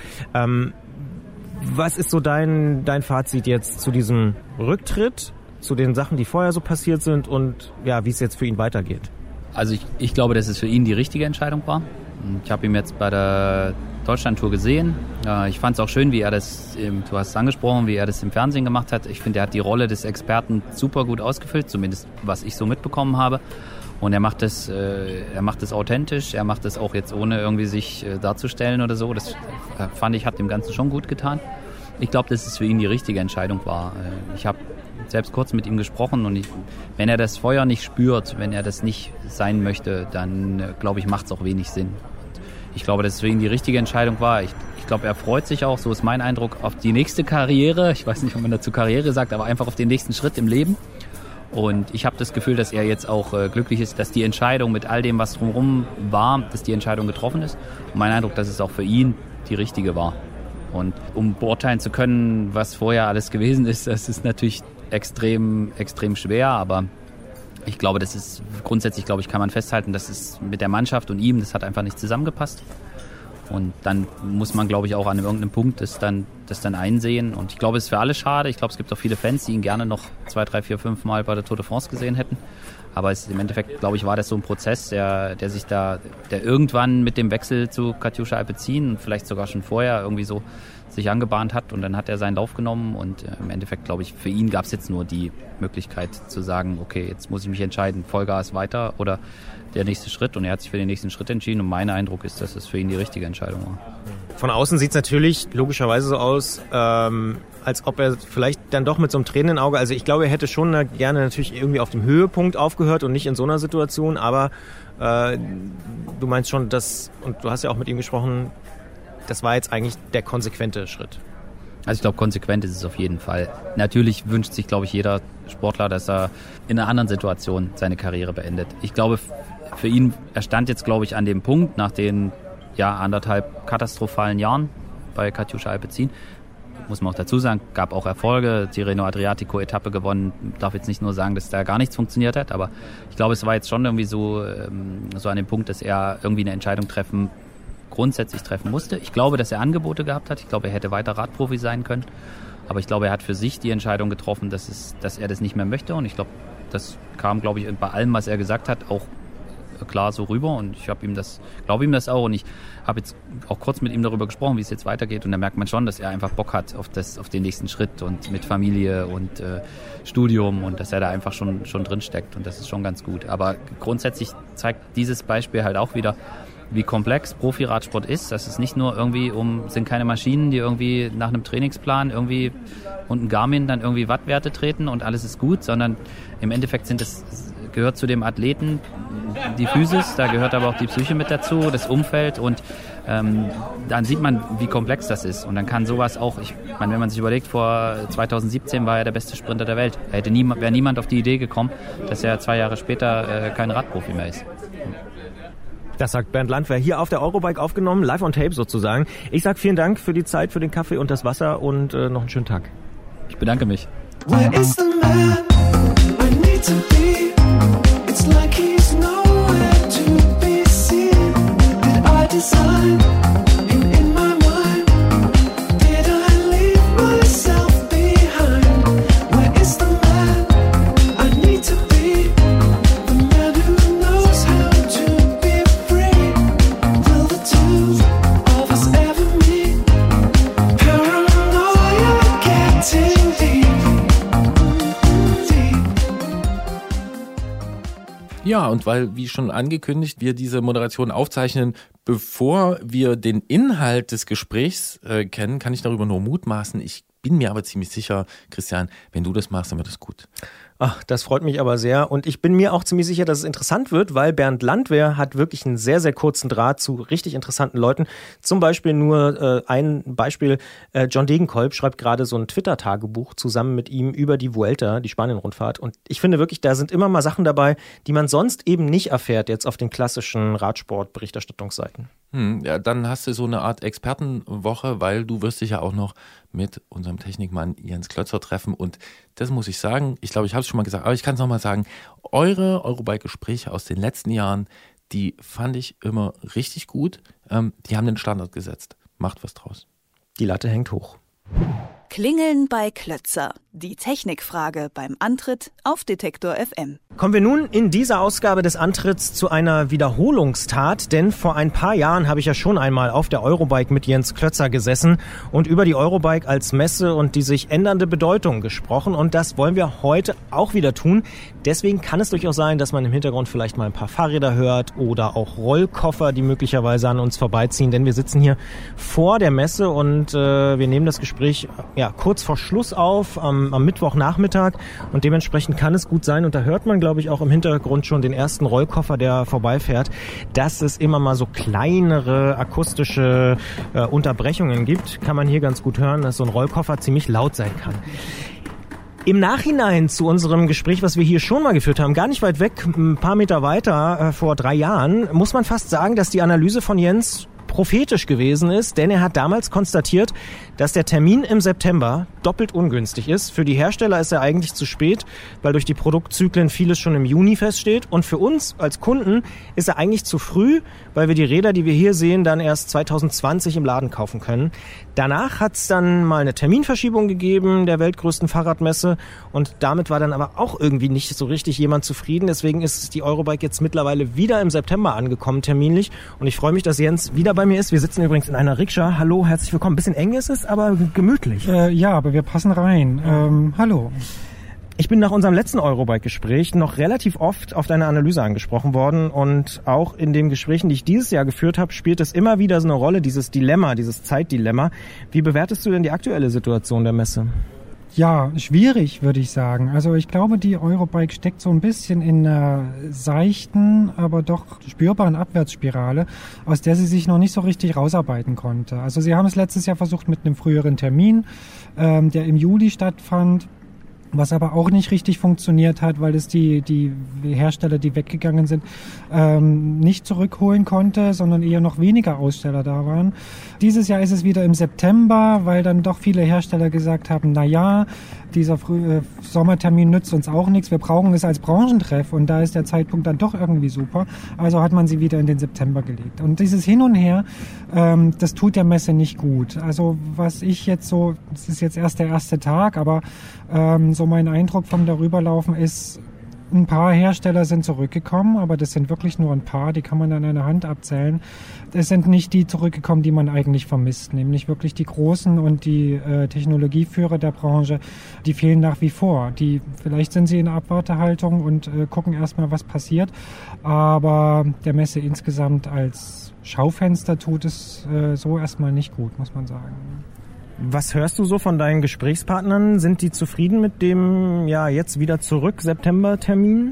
Was ist so dein Fazit jetzt zu diesem Rücktritt, zu den Sachen, die vorher so passiert sind und ja, wie es jetzt für ihn weitergeht? Also ich glaube, dass es für ihn die richtige Entscheidung war. Ich habe ihn jetzt bei der Deutschlandtour gesehen. Ich fand es auch schön, wie er das, du hast es angesprochen, wie er das im Fernsehen gemacht hat. Ich finde, er hat die Rolle des Experten super gut ausgefüllt, zumindest was ich so mitbekommen habe. Und er macht das authentisch, er macht das auch jetzt ohne irgendwie sich darzustellen oder so. Das fand ich, hat dem Ganzen schon gut getan. Ich glaube, dass es für ihn die richtige Entscheidung war. Ich habe selbst kurz mit ihm gesprochen und wenn er das Feuer nicht spürt, wenn er das nicht sein möchte, dann glaube ich, macht es auch wenig Sinn. Ich glaube, dass es für ihn die richtige Entscheidung war. Ich glaube, er freut sich auch, so ist mein Eindruck, auf die nächste Karriere. Ich weiß nicht, ob man dazu Karriere sagt, aber einfach auf den nächsten Schritt im Leben. Und ich habe das Gefühl, dass er jetzt auch glücklich ist, dass die Entscheidung mit all dem, was drumherum war, dass die Entscheidung getroffen ist. Und mein Eindruck, dass es auch für ihn die richtige war. Und um beurteilen zu können, was vorher alles gewesen ist, das ist natürlich extrem, extrem schwer, aber ich glaube, das ist grundsätzlich, kann man festhalten, dass es mit der Mannschaft und ihm, das hat einfach nicht zusammengepasst. Und dann muss man, glaube ich, auch an irgendeinem Punkt das dann einsehen. Und ich glaube, es ist für alle schade. Ich glaube, es gibt auch viele Fans, die ihn gerne noch 2, 3, 4, 5 Mal bei der Tour de France gesehen hätten. Aber im Endeffekt, glaube ich, war das so ein Prozess, der irgendwann mit dem Wechsel zu Katusha Alpecin und vielleicht sogar schon vorher irgendwie so sich angebahnt hat. Und dann hat er seinen Lauf genommen. Und im Endeffekt, glaube ich, für ihn gab es jetzt nur die Möglichkeit zu sagen, okay, jetzt muss ich mich entscheiden, Vollgas weiter oder der nächste Schritt. Und er hat sich für den nächsten Schritt entschieden. Und mein Eindruck ist, dass es für ihn die richtige Entscheidung war. Von außen sieht es natürlich logischerweise so aus, als ob er vielleicht dann doch mit so einem tränenden Auge, also ich glaube, er hätte schon gerne natürlich irgendwie auf dem Höhepunkt aufgehört und nicht in so einer Situation, aber du meinst schon, und du hast ja auch mit ihm gesprochen, das war jetzt eigentlich der konsequente Schritt. Also ich glaube, konsequent ist es auf jeden Fall. Natürlich wünscht sich, glaube ich, jeder Sportler, dass er in einer anderen Situation seine Karriere beendet. Ich glaube, für ihn, er stand jetzt, glaube ich, an dem Punkt, nach den 1,5 katastrophalen Jahren bei Katusha Alpecin, muss man auch dazu sagen, gab auch Erfolge, Tirreno Adriatico Etappe gewonnen, darf jetzt nicht nur sagen, dass da gar nichts funktioniert hat, aber ich glaube, es war jetzt schon irgendwie so an dem Punkt, dass er irgendwie eine Entscheidung grundsätzlich treffen musste. Ich glaube, dass er Angebote gehabt hat, ich glaube, er hätte weiter Radprofi sein können, aber ich glaube, er hat für sich die Entscheidung getroffen, dass er das nicht mehr möchte und ich glaube, das kam, glaube ich, bei allem, was er gesagt hat, auch klar so rüber und ich glaube ihm das auch und ich habe jetzt auch kurz mit ihm darüber gesprochen, wie es jetzt weitergeht und da merkt man schon, dass er einfach Bock hat auf den nächsten Schritt und mit Familie und Studium und dass er da einfach schon drin steckt und das ist schon ganz gut. Aber grundsätzlich zeigt dieses Beispiel halt auch wieder, wie komplex Profiradsport ist. Das ist nicht nur irgendwie sind keine Maschinen, die irgendwie nach einem Trainingsplan irgendwie und ein Garmin dann irgendwie Wattwerte treten und alles ist gut, sondern im Endeffekt gehört zu dem Athleten die Physis, da gehört aber auch die Psyche mit dazu, das Umfeld und dann sieht man, wie komplex das ist und dann kann sowas auch, wenn man sich überlegt, vor 2017 war er der beste Sprinter der Welt, wäre niemand auf die Idee gekommen, dass er 2 Jahre später kein Radprofi mehr ist. Das sagt Bernd Landwehr hier auf der Eurobike aufgenommen, live on tape sozusagen. Ich sag vielen Dank für die Zeit, für den Kaffee und das Wasser und noch einen schönen Tag. Ich bedanke mich. Where is the man I need to be? It's like he's nowhere to be seen. Did I design him in my mind? Did I leave myself behind? Where is the man I need to be? The man who knows how to be free. Will the two of us ever meet? Paranoia getting deep. Ja, und weil, wie schon angekündigt, wir diese Moderation aufzeichnen, bevor wir den Inhalt des Gesprächs kennen, kann ich darüber nur mutmaßen. Ich bin mir aber ziemlich sicher, Christian, wenn du das machst, dann wird es gut. Ach, das freut mich aber sehr und ich bin mir auch ziemlich sicher, dass es interessant wird, weil Bernd Landwehr hat wirklich einen sehr, sehr kurzen Draht zu richtig interessanten Leuten. Zum Beispiel nur ein Beispiel, John Degenkolb schreibt gerade so ein Twitter-Tagebuch zusammen mit ihm über die Vuelta, die Spanien-Rundfahrt und ich finde wirklich, da sind immer mal Sachen dabei, die man sonst eben nicht erfährt jetzt auf den klassischen Radsport-Berichterstattungsseiten. Ja, dann hast du so eine Art Expertenwoche, weil du wirst dich ja auch noch mit unserem Technikmann Jens Klötzer treffen und das muss ich sagen, ich glaube, ich habe es schon mal gesagt, aber ich kann es nochmal sagen, eure Eurobike-Gespräche aus den letzten Jahren, die fand ich immer richtig gut, die haben den Standard gesetzt, macht was draus. Die Latte hängt hoch. Klingeln bei Klötzer. Die Technikfrage beim Antritt auf Detektor FM. Kommen wir nun in dieser Ausgabe des Antritts zu einer Wiederholungstat, denn vor ein paar Jahren habe ich ja schon einmal auf der Eurobike mit Jens Klötzer gesessen und über die Eurobike als Messe und die sich ändernde Bedeutung gesprochen und das wollen wir heute auch wieder tun. Deswegen kann es durchaus sein, dass man im Hintergrund vielleicht mal ein paar Fahrräder hört oder auch Rollkoffer, die möglicherweise an uns vorbeiziehen, denn wir sitzen hier vor der Messe und wir nehmen das Gespräch kurz vor Schluss auf, am Mittwochnachmittag und dementsprechend kann es gut sein und da hört man, glaube ich, auch im Hintergrund schon den ersten Rollkoffer, der vorbeifährt, dass es immer mal so kleinere akustische Unterbrechungen gibt. Kann man hier ganz gut hören, dass so ein Rollkoffer ziemlich laut sein kann. Im Nachhinein zu unserem Gespräch, was wir hier schon mal geführt haben, gar nicht weit weg, ein paar Meter weiter, vor 3 Jahren, muss man fast sagen, dass die Analyse von Jens prophetisch gewesen ist, denn er hat damals konstatiert, dass der Termin im September doppelt ungünstig ist. Für die Hersteller ist er eigentlich zu spät, weil durch die Produktzyklen vieles schon im Juni feststeht. Und für uns als Kunden ist er eigentlich zu früh, weil wir die Räder, die wir hier sehen, dann erst 2020 im Laden kaufen können. Danach hat es dann mal eine Terminverschiebung gegeben der weltgrößten Fahrradmesse und damit war dann aber auch irgendwie nicht so richtig jemand zufrieden. Deswegen ist die Eurobike jetzt mittlerweile wieder im September angekommen terminlich und ich freue mich, dass Jens wieder bei mir ist. Wir sitzen übrigens in einer Rikscha. Hallo, herzlich willkommen. Ein bisschen eng ist es, aber gemütlich. Ja, aber wir passen rein. Hallo. Ich bin nach unserem letzten Eurobike-Gespräch noch relativ oft auf deine Analyse angesprochen worden und auch in den Gesprächen, die ich dieses Jahr geführt habe, spielt es immer wieder so eine Rolle, dieses Dilemma, dieses Zeitdilemma. Wie bewertest du denn die aktuelle Situation der Messe? Ja, schwierig, würde ich sagen. Also ich glaube, die Eurobike steckt so ein bisschen in einer seichten, aber doch spürbaren Abwärtsspirale, aus der sie sich noch nicht so richtig rausarbeiten konnte. Also sie haben es letztes Jahr versucht mit einem früheren Termin, der im Juli stattfand, was aber auch nicht richtig funktioniert hat, weil es die Hersteller, die weggegangen sind, nicht zurückholen konnte, sondern eher noch weniger Aussteller da waren. Dieses Jahr ist es wieder im September, weil dann doch viele Hersteller gesagt haben, na ja, dieser Sommertermin nützt uns auch nichts, wir brauchen es als Branchentreff und da ist der Zeitpunkt dann doch irgendwie super. Also hat man sie wieder in den September gelegt. Und dieses Hin und Her, das tut der Messe nicht gut. Also was ich jetzt so, das ist jetzt erst der erste Tag, aber so mein Eindruck vom Darüberlaufen ist, ein paar Hersteller sind zurückgekommen, aber das sind wirklich nur ein paar, die kann man an einer Hand abzählen. Es sind nicht die zurückgekommen, die man eigentlich vermisst, nämlich wirklich die Großen und die Technologieführer der Branche, die fehlen nach wie vor. Vielleicht sind sie in Abwartehaltung und gucken erstmal, was passiert, aber der Messe insgesamt als Schaufenster tut es so erstmal nicht gut, muss man sagen. Was hörst du so von deinen Gesprächspartnern? Sind die zufrieden mit dem jetzt wieder zurück September-Termin?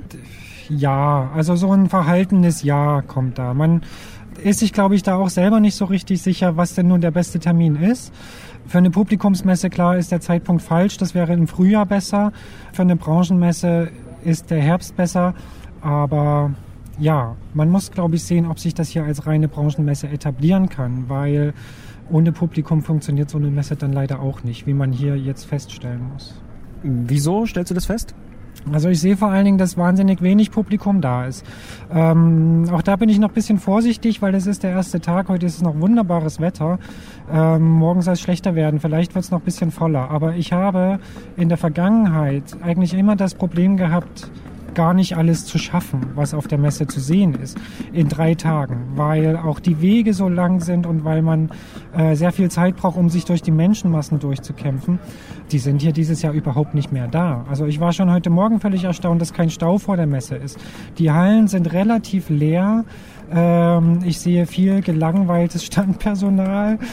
Ja, also so ein verhaltenes Ja kommt da. Man ist sich, glaube ich, da auch selber nicht so richtig sicher, was denn nun der beste Termin ist. Für eine Publikumsmesse, klar, ist der Zeitpunkt falsch. Das wäre im Frühjahr besser. Für eine Branchenmesse ist der Herbst besser. Aber ja, man muss, glaube ich, sehen, ob sich das hier als reine Branchenmesse etablieren kann, weil ohne Publikum funktioniert so eine Messe dann leider auch nicht, wie man hier jetzt feststellen muss. Wieso stellst du das fest? Also ich sehe vor allen Dingen, dass wahnsinnig wenig Publikum da ist. Auch da bin ich noch ein bisschen vorsichtig, weil es ist der erste Tag. Heute ist es noch wunderbares Wetter. Morgen soll es schlechter werden. Vielleicht wird es noch ein bisschen voller. Aber ich habe in der Vergangenheit eigentlich immer das Problem gehabt, gar nicht alles zu schaffen, was auf der Messe zu sehen ist, in 3 Tagen, weil auch die Wege so lang sind und weil man sehr viel Zeit braucht, um sich durch die Menschenmassen durchzukämpfen. Die sind hier dieses Jahr überhaupt nicht mehr da. Also ich war schon heute Morgen völlig erstaunt, dass kein Stau vor der Messe ist. Die Hallen sind relativ leer. Ich sehe viel gelangweiltes Standpersonal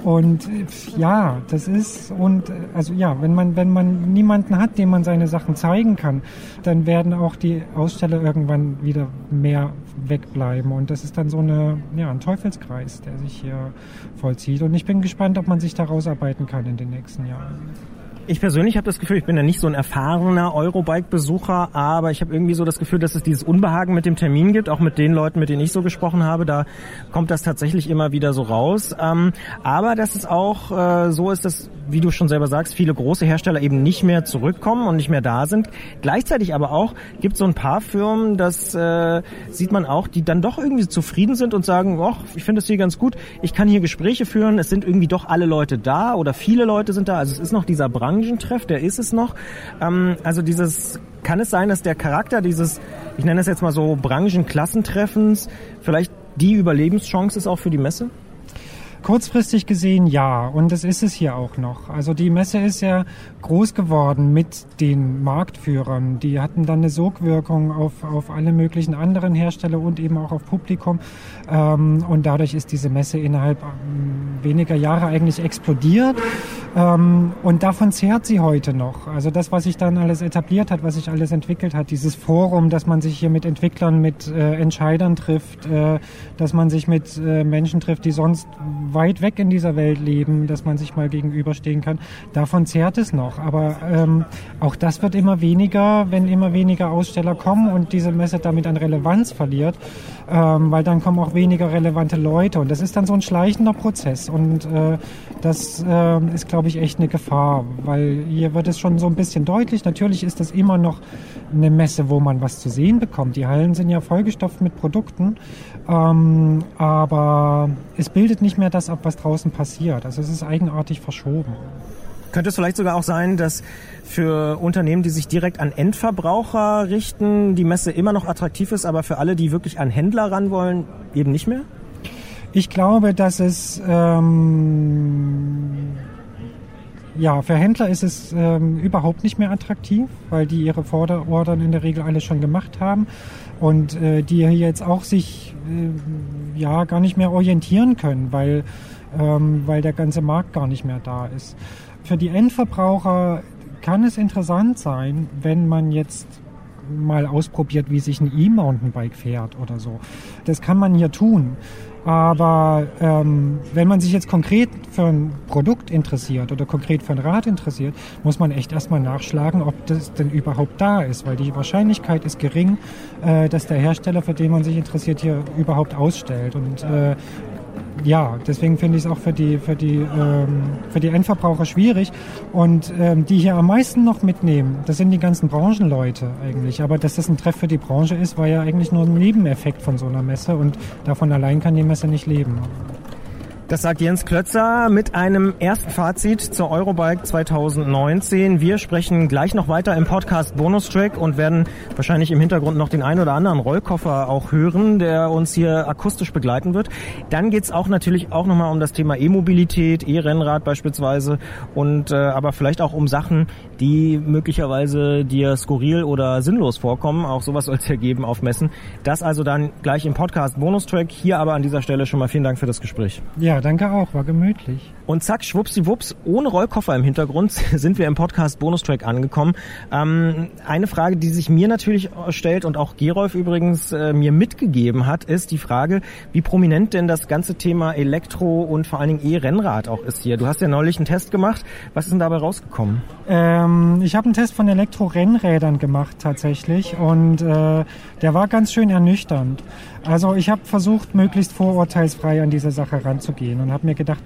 Und ja, das ist, und also ja, wenn man niemanden hat, dem man seine Sachen zeigen kann, dann werden auch die Aussteller irgendwann wieder mehr wegbleiben. Und das ist dann so ein Teufelskreis, der sich hier vollzieht. Und ich bin gespannt, ob man sich da rausarbeiten kann in den nächsten Jahren. Ich persönlich habe das Gefühl, ich bin ja nicht so ein erfahrener Eurobike-Besucher, aber ich habe irgendwie so das Gefühl, dass es dieses Unbehagen mit dem Termin gibt, auch mit den Leuten, mit denen ich so gesprochen habe. Da kommt das tatsächlich immer wieder so raus. Aber dass es auch so ist, dass, wie du schon selber sagst, viele große Hersteller eben nicht mehr zurückkommen und nicht mehr da sind. Gleichzeitig aber auch gibt es so ein paar Firmen, das sieht man auch, die dann doch irgendwie zufrieden sind und sagen, ach, ich finde es hier ganz gut, ich kann hier Gespräche führen, es sind irgendwie doch alle Leute da oder viele Leute sind da. Also es ist noch dieser Branchentreff, der ist es noch. Also kann es sein, dass der Charakter dieses, ich nenne das jetzt mal so Branchenklassentreffens, vielleicht die Überlebenschance ist auch für die Messe? Kurzfristig gesehen ja, und das ist es hier auch noch. Also die Messe ist ja groß geworden mit den Marktführern. Die hatten dann eine Sogwirkung auf alle möglichen anderen Hersteller und eben auch auf Publikum. Und dadurch ist diese Messe innerhalb weniger Jahre eigentlich explodiert. Und davon zehrt sie heute noch. Also das, was sich dann alles etabliert hat, was sich alles entwickelt hat, dieses Forum, dass man sich hier mit Entwicklern, mit Entscheidern trifft, dass man sich mit Menschen trifft, die sonst weit weg in dieser Welt leben, dass man sich mal gegenüberstehen kann. Davon zehrt es noch. Aber auch das wird immer weniger, wenn immer weniger Aussteller kommen und diese Messe damit an Relevanz verliert, weil dann kommen auch weniger relevante Leute. Und das ist dann so ein schleichender Prozess. Und das ist, glaube ich, echt eine Gefahr, weil hier wird es schon so ein bisschen deutlich. Natürlich ist das immer noch eine Messe, wo man was zu sehen bekommt. Die Hallen sind ja vollgestopft mit Produkten, aber es bildet nicht mehr das ab, was draußen passiert. Also es ist eigenartig verschoben. Könnte es vielleicht sogar auch sein, dass für Unternehmen, die sich direkt an Endverbraucher richten, die Messe immer noch attraktiv ist, aber für alle, die wirklich an Händler ran wollen, eben nicht mehr? Ich glaube, dass es für Händler ist es überhaupt nicht mehr attraktiv, weil die ihre Vorderordern in der Regel alle schon gemacht haben und die jetzt auch sich gar nicht mehr orientieren können, weil der ganze Markt gar nicht mehr da ist. Für die Endverbraucher kann es interessant sein, wenn man jetzt mal ausprobiert, wie sich ein E-Mountainbike fährt oder so. Das kann man hier tun. Aber wenn man sich jetzt konkret für ein Produkt interessiert oder konkret für ein Rad interessiert, muss man echt erstmal nachschlagen, ob das denn überhaupt da ist, weil die Wahrscheinlichkeit ist gering, dass der Hersteller, für den man sich interessiert, hier überhaupt ausstellt. Und deswegen finde ich es auch für die Endverbraucher schwierig. Und die hier am meisten noch mitnehmen, das sind die ganzen Branchenleute eigentlich. Aber dass das ein Treff für die Branche ist, war ja eigentlich nur ein Nebeneffekt von so einer Messe. Und davon allein kann die Messe nicht leben. Das sagt Jens Klötzer mit einem ersten Fazit zur Eurobike 2019. Wir sprechen gleich noch weiter im Podcast Bonustrack und werden wahrscheinlich im Hintergrund noch den ein oder anderen Rollkoffer auch hören, der uns hier akustisch begleiten wird. Dann geht's auch natürlich auch nochmal um das Thema E-Mobilität, E-Rennrad beispielsweise und aber vielleicht auch um Sachen, die möglicherweise dir skurril oder sinnlos vorkommen. Auch sowas soll es ja geben auf Messen. Das also dann gleich im Podcast Bonustrack. Hier aber an dieser Stelle schon mal vielen Dank für das Gespräch. Ja, danke auch, war gemütlich. Und zack, schwuppsiwupps, ohne Rollkoffer im Hintergrund sind wir im Podcast Bonustrack angekommen. Eine Frage, die sich mir natürlich stellt und auch Gerolf übrigens mir mitgegeben hat, ist die Frage, wie prominent denn das ganze Thema Elektro und vor allen Dingen E-Rennrad auch ist hier. Du hast ja neulich einen Test gemacht. Was ist denn dabei rausgekommen? Ich habe einen Test von Elektro-Rennrädern gemacht tatsächlich und der war ganz schön ernüchternd. Also ich habe versucht, möglichst vorurteilsfrei an diese Sache ranzugehen und habe mir gedacht,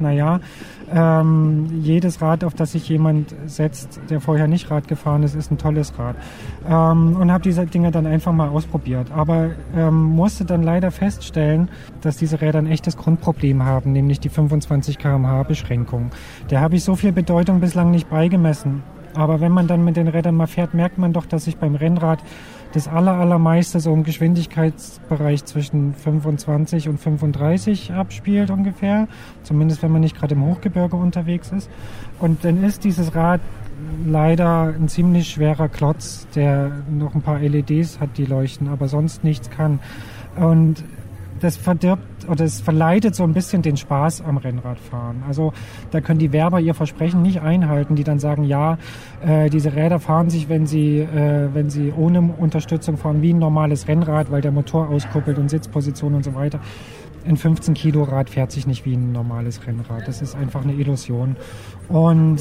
jedes Rad, auf das sich jemand setzt, der vorher nicht Rad gefahren ist, ist ein tolles Rad. Und habe diese Dinge dann einfach mal ausprobiert. Aber musste dann leider feststellen, dass diese Räder ein echtes Grundproblem haben, nämlich die 25 km/h Beschränkung. Der habe ich so viel Bedeutung bislang nicht beigemessen. Aber wenn man dann mit den Rädern mal fährt, merkt man doch, dass sich beim Rennrad das allermeiste so im Geschwindigkeitsbereich zwischen 25 und 35 abspielt ungefähr. Zumindest wenn man nicht gerade im Hochgebirge unterwegs ist. Und dann ist dieses Rad leider ein ziemlich schwerer Klotz, der noch ein paar LEDs hat, die leuchten, aber sonst nichts kann. Und das verdirbt oder es verleitet so ein bisschen den Spaß am Rennradfahren. Also da können die Werber ihr Versprechen nicht einhalten, die dann sagen, ja, diese Räder fahren sich, wenn sie ohne Unterstützung fahren, wie ein normales Rennrad, weil der Motor auskuppelt und Sitzposition und so weiter. Ein 15-Kilo-Rad fährt sich nicht wie ein normales Rennrad. Das ist einfach eine Illusion. Und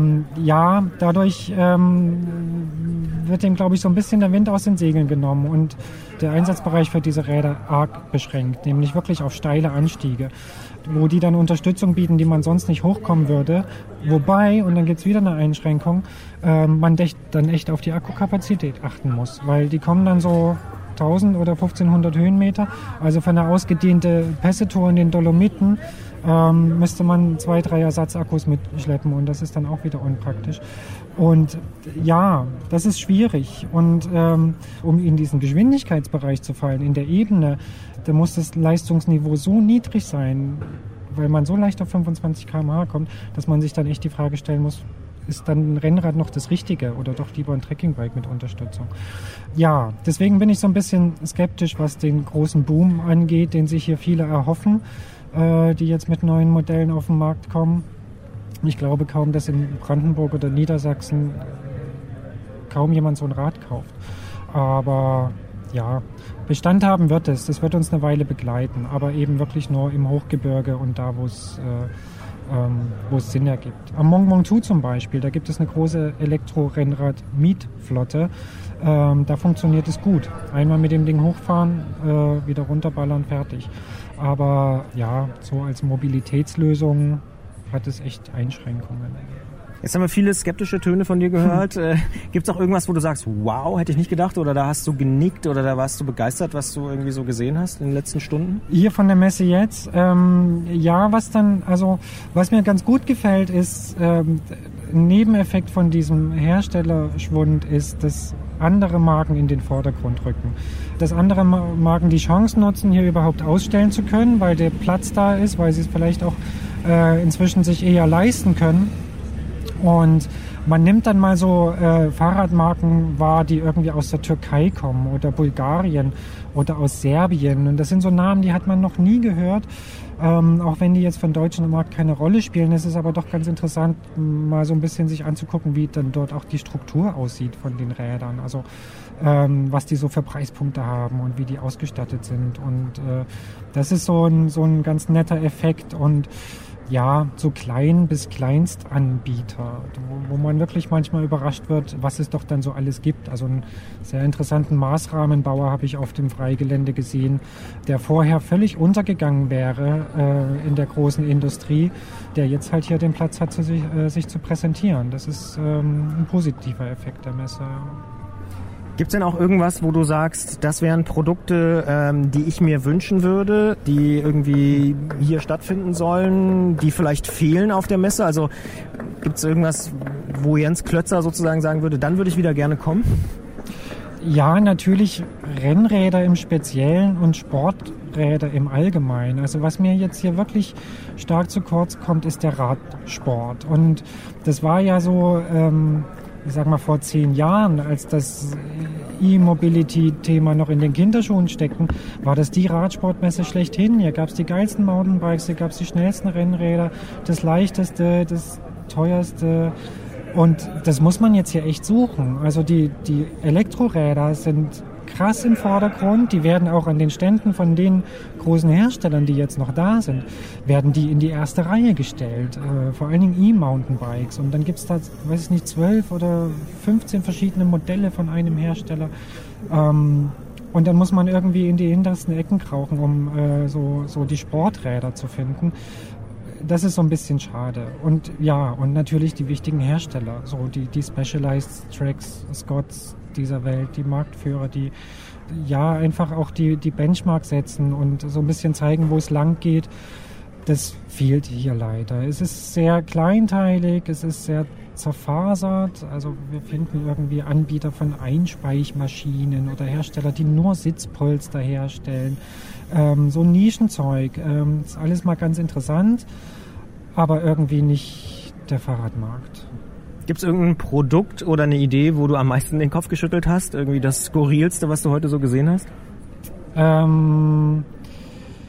dadurch wird dem, glaube ich, so ein bisschen der Wind aus den Segeln genommen und der Einsatzbereich für diese Räder arg beschränkt, nämlich wirklich auf steile Anstiege, wo die dann Unterstützung bieten, die man sonst nicht hochkommen würde. Wobei, und dann gibt es wieder eine Einschränkung, man dann echt auf die Akkukapazität achten muss, weil die kommen dann so 1000 oder 1500 Höhenmeter, also für eine ausgedehnte Pässe-Tour in den Dolomiten müsste man 2-3 Ersatzakkus mitschleppen und das ist dann auch wieder unpraktisch. Und ja, das ist schwierig und um in diesen Geschwindigkeitsbereich zu fallen, in der Ebene, da muss das Leistungsniveau so niedrig sein, weil man so leicht auf 25 km/h kommt, dass man sich dann echt die Frage stellen muss, ist dann ein Rennrad noch das Richtige oder doch lieber ein Trekkingbike mit Unterstützung? Ja, deswegen bin ich so ein bisschen skeptisch, was den großen Boom angeht, den sich hier viele erhoffen, die jetzt mit neuen Modellen auf den Markt kommen. Ich glaube kaum, dass in Brandenburg oder Niedersachsen kaum jemand so ein Rad kauft. Aber ja, Bestand haben wird es. Das wird uns eine Weile begleiten, aber eben wirklich nur im Hochgebirge und da, wo es Sinn ergibt. Am Mont Ventoux zum Beispiel, da gibt es eine große Elektro-Rennrad-Mietflotte. Da funktioniert es gut. Einmal mit dem Ding hochfahren, wieder runterballern, fertig. Aber ja, so als Mobilitätslösung hat es echt Einschränkungen. Jetzt haben wir viele skeptische Töne von dir gehört. Gibt es auch irgendwas, wo du sagst, wow, hätte ich nicht gedacht, oder da hast du genickt oder da warst du begeistert, was du irgendwie so gesehen hast in den letzten Stunden? Hier von der Messe jetzt, was mir ganz gut gefällt, ist, ein Nebeneffekt von diesem Herstellerschwund ist, dass andere Marken in den Vordergrund rücken. Dass andere Marken die Chance nutzen, hier überhaupt ausstellen zu können, weil der Platz da ist, weil sie es vielleicht auch inzwischen sich eher leisten können. Und man nimmt dann mal so Fahrradmarken wahr, die irgendwie aus der Türkei kommen oder Bulgarien oder aus Serbien. Und das sind so Namen, die hat man noch nie gehört. Auch wenn die jetzt für den deutschen Markt keine Rolle spielen, ist es aber doch ganz interessant, mal so ein bisschen sich anzugucken, wie dann dort auch die Struktur aussieht von den Rädern. Also was die so für Preispunkte haben und wie die ausgestattet sind. Und das ist so ein ganz netter Effekt. Und ja, so Klein- bis Kleinstanbieter, wo man wirklich manchmal überrascht wird, was es doch dann so alles gibt. Also einen sehr interessanten Maßrahmenbauer habe ich auf dem Freigelände gesehen, der vorher völlig untergegangen wäre in der großen Industrie, der jetzt halt hier den Platz hat, sich zu präsentieren. Das ist ein positiver Effekt der Messe. Gibt es denn auch irgendwas, wo du sagst, das wären Produkte, die ich mir wünschen würde, die irgendwie hier stattfinden sollen, die vielleicht fehlen auf der Messe? Also gibt es irgendwas, wo Jens Klötzer sozusagen sagen würde, dann würde ich wieder gerne kommen? Ja, natürlich Rennräder im Speziellen und Sporträder im Allgemeinen. Also was mir jetzt hier wirklich stark zu kurz kommt, ist der Radsport. Und das war ja so... ich sag mal vor 10 Jahren, als das E-Mobility-Thema noch in den Kinderschuhen steckten, war das die Radsportmesse schlechthin. Hier gab es die geilsten Mountainbikes, hier gab es die schnellsten Rennräder, das leichteste, das teuerste. Und das muss man jetzt hier echt suchen. Also die Elektroräder sind krass im Vordergrund. Die werden auch an den Ständen von den großen Herstellern, die jetzt noch da sind, werden die in die erste Reihe gestellt. Vor allen Dingen E-Mountainbikes. Und dann gibt es da, weiß ich nicht, 12 oder 15 verschiedene Modelle von einem Hersteller. Und dann muss man irgendwie in die hintersten Ecken krauchen, um so die Sporträder zu finden. Das ist so ein bisschen schade. Und ja, und natürlich die wichtigen Hersteller, so die Specialized Tracks, Scotts dieser Welt, die Marktführer, die ja einfach auch die Benchmark setzen und so ein bisschen zeigen, wo es lang geht. Das fehlt hier leider. Es ist sehr kleinteilig, es ist sehr zerfasert. Also wir finden irgendwie Anbieter von Einspeichmaschinen oder Hersteller, die nur Sitzpolster herstellen. So Nischenzeug. Ist alles mal ganz interessant, aber irgendwie nicht der Fahrradmarkt. Gibt es irgendein Produkt oder eine Idee, wo du am meisten den Kopf geschüttelt hast? Irgendwie das Skurrilste, was du heute so gesehen hast?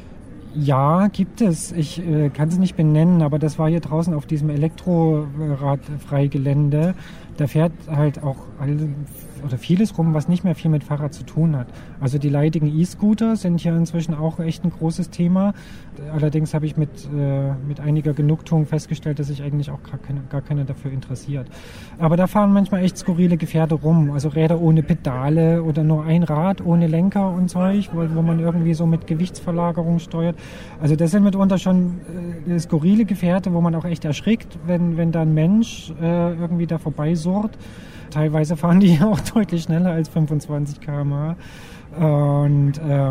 Ja, gibt es. Ich kann sie nicht benennen, aber das war hier draußen auf diesem Elektroradfreigelände. Da fährt halt auch vieles rum, was nicht mehr viel mit Fahrrad zu tun hat. Also die leidigen E-Scooter sind hier inzwischen auch echt ein großes Thema. Allerdings habe ich mit einiger Genugtuung festgestellt, dass sich eigentlich auch gar keiner dafür interessiert. Aber da fahren manchmal echt skurrile Gefährte rum. Also Räder ohne Pedale oder nur ein Rad ohne Lenker und Zeug, wo man irgendwie so mit Gewichtsverlagerung steuert. Also das sind mitunter schon skurrile Gefährte, wo man auch echt erschrickt, wenn da ein Mensch irgendwie da vorbeisurrt. Teilweise fahren die auch deutlich schneller als 25 km/h. Und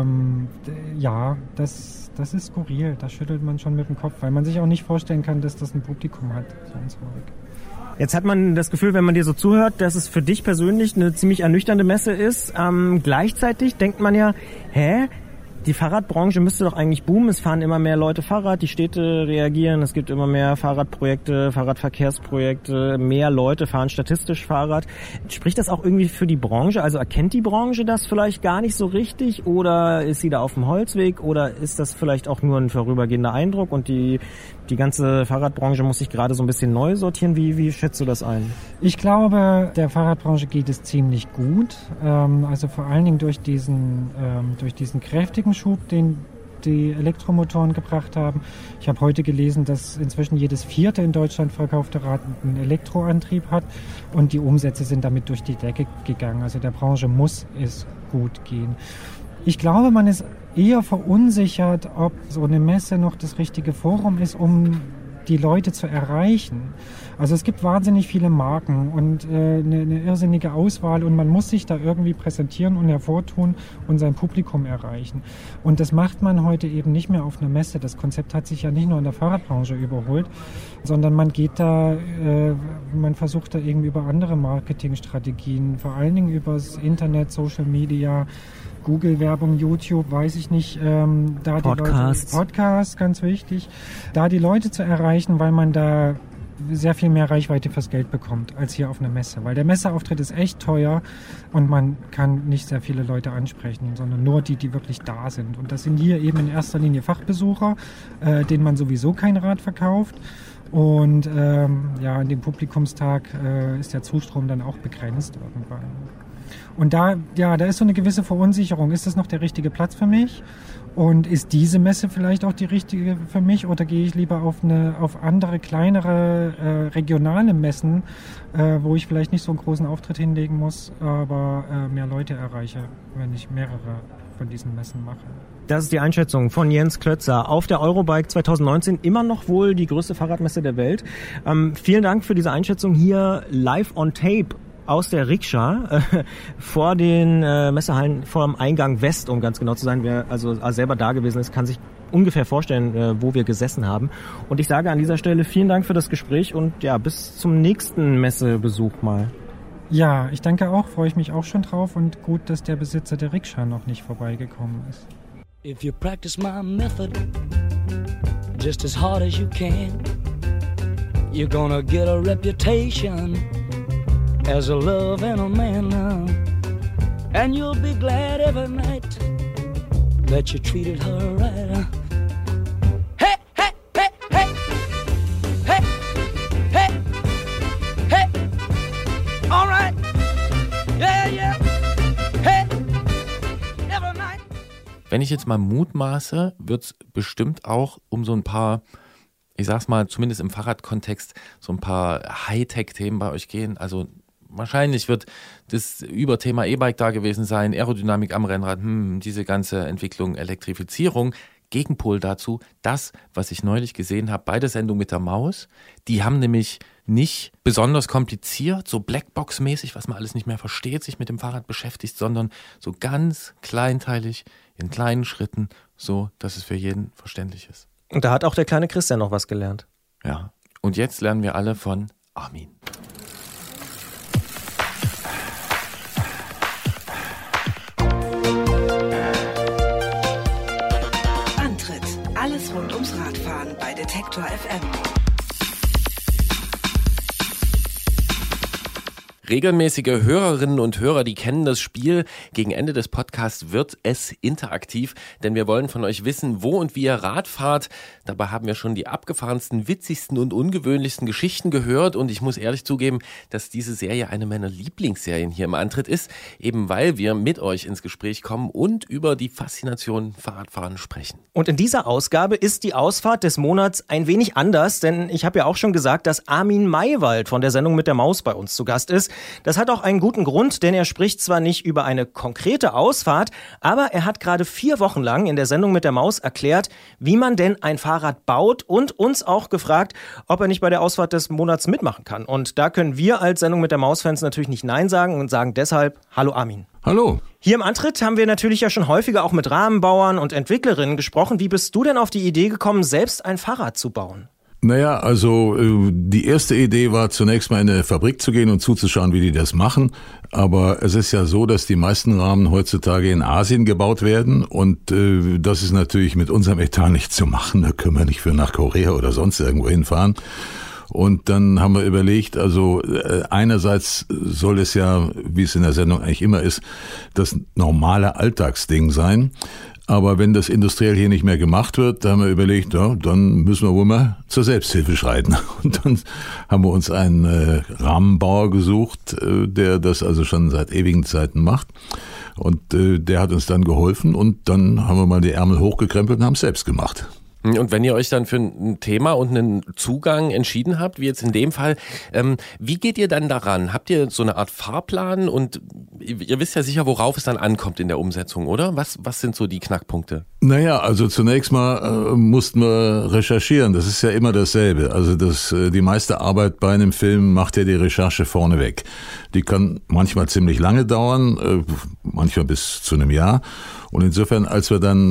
ja, das ist skurril. Da schüttelt man schon mit dem Kopf, weil man sich auch nicht vorstellen kann, dass das ein Publikum hat. So ein Zeug. Jetzt hat man das Gefühl, wenn man dir so zuhört, dass es für dich persönlich eine ziemlich ernüchternde Messe ist. Gleichzeitig denkt man ja, die Fahrradbranche müsste doch eigentlich boomen. Es fahren immer mehr Leute Fahrrad, die Städte reagieren, es gibt immer mehr Fahrradprojekte, Fahrradverkehrsprojekte, mehr Leute fahren statistisch Fahrrad. Spricht das auch irgendwie für die Branche? Also erkennt die Branche das vielleicht gar nicht so richtig oder ist sie da auf dem Holzweg oder ist das vielleicht auch nur ein vorübergehender Eindruck und die ganze Fahrradbranche muss sich gerade so ein bisschen neu sortieren? Wie schätzt du das ein? Ich glaube, der Fahrradbranche geht es ziemlich gut. Also vor allen Dingen durch diesen kräftigen Schub, den die Elektromotoren gebracht haben. Ich habe heute gelesen, dass inzwischen jedes 4. in Deutschland verkaufte Rad einen Elektroantrieb hat und die Umsätze sind damit durch die Decke gegangen. Also der Branche muss es gut gehen. Ich glaube, man ist eher verunsichert, ob so eine Messe noch das richtige Forum ist, um die Leute zu erreichen. Also es gibt wahnsinnig viele Marken und eine irrsinnige Auswahl und man muss sich da irgendwie präsentieren und hervortun und sein Publikum erreichen. Und das macht man heute eben nicht mehr auf einer Messe. Das Konzept hat sich ja nicht nur in der Fahrradbranche überholt, sondern man versucht da irgendwie über andere Marketingstrategien, vor allen Dingen übers Internet, Social Media, Google-Werbung, YouTube, weiß ich nicht. Podcasts, ganz wichtig. Da die Leute zu erreichen, weil man da sehr viel mehr Reichweite fürs Geld bekommt als hier auf einer Messe. Weil der Messeauftritt ist echt teuer und man kann nicht sehr viele Leute ansprechen, sondern nur die wirklich da sind. Und das sind hier eben in erster Linie Fachbesucher, denen man sowieso kein Rad verkauft. Und an dem Publikumstag ist der Zustrom dann auch begrenzt irgendwann. Und da ist so eine gewisse Verunsicherung. Ist das noch der richtige Platz für mich? Und ist diese Messe vielleicht auch die richtige für mich? Oder gehe ich lieber auf andere, kleinere, regionale Messen, wo ich vielleicht nicht so einen großen Auftritt hinlegen muss, aber mehr Leute erreiche, wenn ich mehrere von diesen Messen mache? Das ist die Einschätzung von Jens Klötzer. Auf der Eurobike 2019 immer noch wohl die größte Fahrradmesse der Welt. Vielen Dank für diese Einschätzung hier live on tape aus der Rikscha vor den Messehallen, vor dem Eingang West, um ganz genau zu sein. Wer also selber da gewesen ist, kann sich ungefähr vorstellen, wo wir gesessen haben. Und ich sage an dieser Stelle vielen Dank für das Gespräch und bis zum nächsten Messebesuch mal. Ja, ich danke auch, freue ich mich auch schon drauf und gut, dass der Besitzer der Rikscha noch nicht vorbeigekommen ist. If you practice my method just as hard as you can, you're gonna get a reputation as a love and a man now. And you'll be glad every night that you treated her right. Hey, hey, hey, hey, hey, hey, hey, all right, yeah, yeah, hey, every night. Wenn ich jetzt mal mutmaße, wird es bestimmt auch um so ein paar, ich sag's mal, zumindest im Fahrradkontext, so ein paar Hightech-Themen bei euch gehen. Also wahrscheinlich wird das Überthema E-Bike da gewesen sein, Aerodynamik am Rennrad, diese ganze Entwicklung, Elektrifizierung. Gegenpol dazu, das, was ich neulich gesehen habe bei der Sendung mit der Maus, die haben nämlich nicht besonders kompliziert, so Blackbox-mäßig, was man alles nicht mehr versteht, sich mit dem Fahrrad beschäftigt, sondern so ganz kleinteilig, in kleinen Schritten, so, dass es für jeden verständlich ist. Und da hat auch der kleine Christian noch was gelernt. Ja, und jetzt lernen wir alle von Armin. Alles rund ums Radfahren bei Detektor FM. Regelmäßige Hörerinnen und Hörer, die kennen das Spiel. Gegen Ende des Podcasts wird es interaktiv, denn wir wollen von euch wissen, wo und wie ihr Rad fahrt. Dabei haben wir schon die abgefahrensten, witzigsten und ungewöhnlichsten Geschichten gehört und ich muss ehrlich zugeben, dass diese Serie eine meiner Lieblingsserien hier im Antritt ist, eben weil wir mit euch ins Gespräch kommen und über die Faszination Fahrradfahren sprechen. Und in dieser Ausgabe ist die Ausfahrt des Monats ein wenig anders, denn ich habe ja auch schon gesagt, dass Armin Maywald von der Sendung mit der Maus bei uns zu Gast ist. Das hat auch einen guten Grund, denn er spricht zwar nicht über eine konkrete Ausfahrt, aber er hat gerade 4 Wochen lang in der Sendung mit der Maus erklärt, wie man denn ein Fahrrad baut und uns auch gefragt, ob er nicht bei der Ausfahrt des Monats mitmachen kann. Und da können wir als Sendung mit der Maus-Fans natürlich nicht Nein sagen und sagen deshalb Hallo Armin. Hallo. Hier im Antritt haben wir natürlich ja schon häufiger auch mit Rahmenbauern und Entwicklerinnen gesprochen. Wie bist du denn auf die Idee gekommen, selbst ein Fahrrad zu bauen? Naja, also die erste Idee war zunächst mal in eine Fabrik zu gehen und zuzuschauen, wie die das machen. Aber es ist ja so, dass die meisten Rahmen heutzutage in Asien gebaut werden und das ist natürlich mit unserem Etat nicht zu machen. Da können wir nicht für nach Korea oder sonst irgendwo hinfahren. Und dann haben wir überlegt, also einerseits soll es ja, wie es in der Sendung eigentlich immer ist, das normale Alltagsding sein. Aber wenn das industriell hier nicht mehr gemacht wird, da haben wir überlegt, ja, dann müssen wir wohl mal zur Selbsthilfe schreiten. Und dann haben wir uns einen Rahmenbauer gesucht, der das also schon seit ewigen Zeiten macht. Und der hat uns dann geholfen und dann haben wir mal die Ärmel hochgekrempelt und haben es selbst gemacht. Und wenn ihr euch dann für ein Thema und einen Zugang entschieden habt, wie jetzt in dem Fall, wie geht ihr dann daran? Habt ihr so eine Art Fahrplan und ihr wisst ja sicher, worauf es dann ankommt in der Umsetzung, oder? Was sind so die Knackpunkte? Naja, also zunächst mal mussten wir recherchieren. Das ist ja immer dasselbe. Also die meiste Arbeit bei einem Film macht ja die Recherche vorneweg. Die kann manchmal ziemlich lange dauern, manchmal bis zu einem Jahr. Und insofern, als wir dann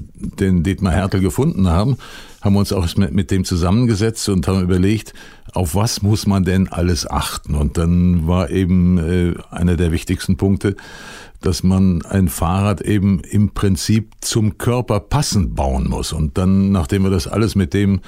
den Dietmar Hertel gefunden haben, haben wir uns auch mit dem zusammengesetzt und haben überlegt, auf was muss man denn alles achten? Und dann war eben einer der wichtigsten Punkte, dass man ein Fahrrad eben im Prinzip zum Körper passend bauen muss. Und dann, nachdem wir das alles mit dem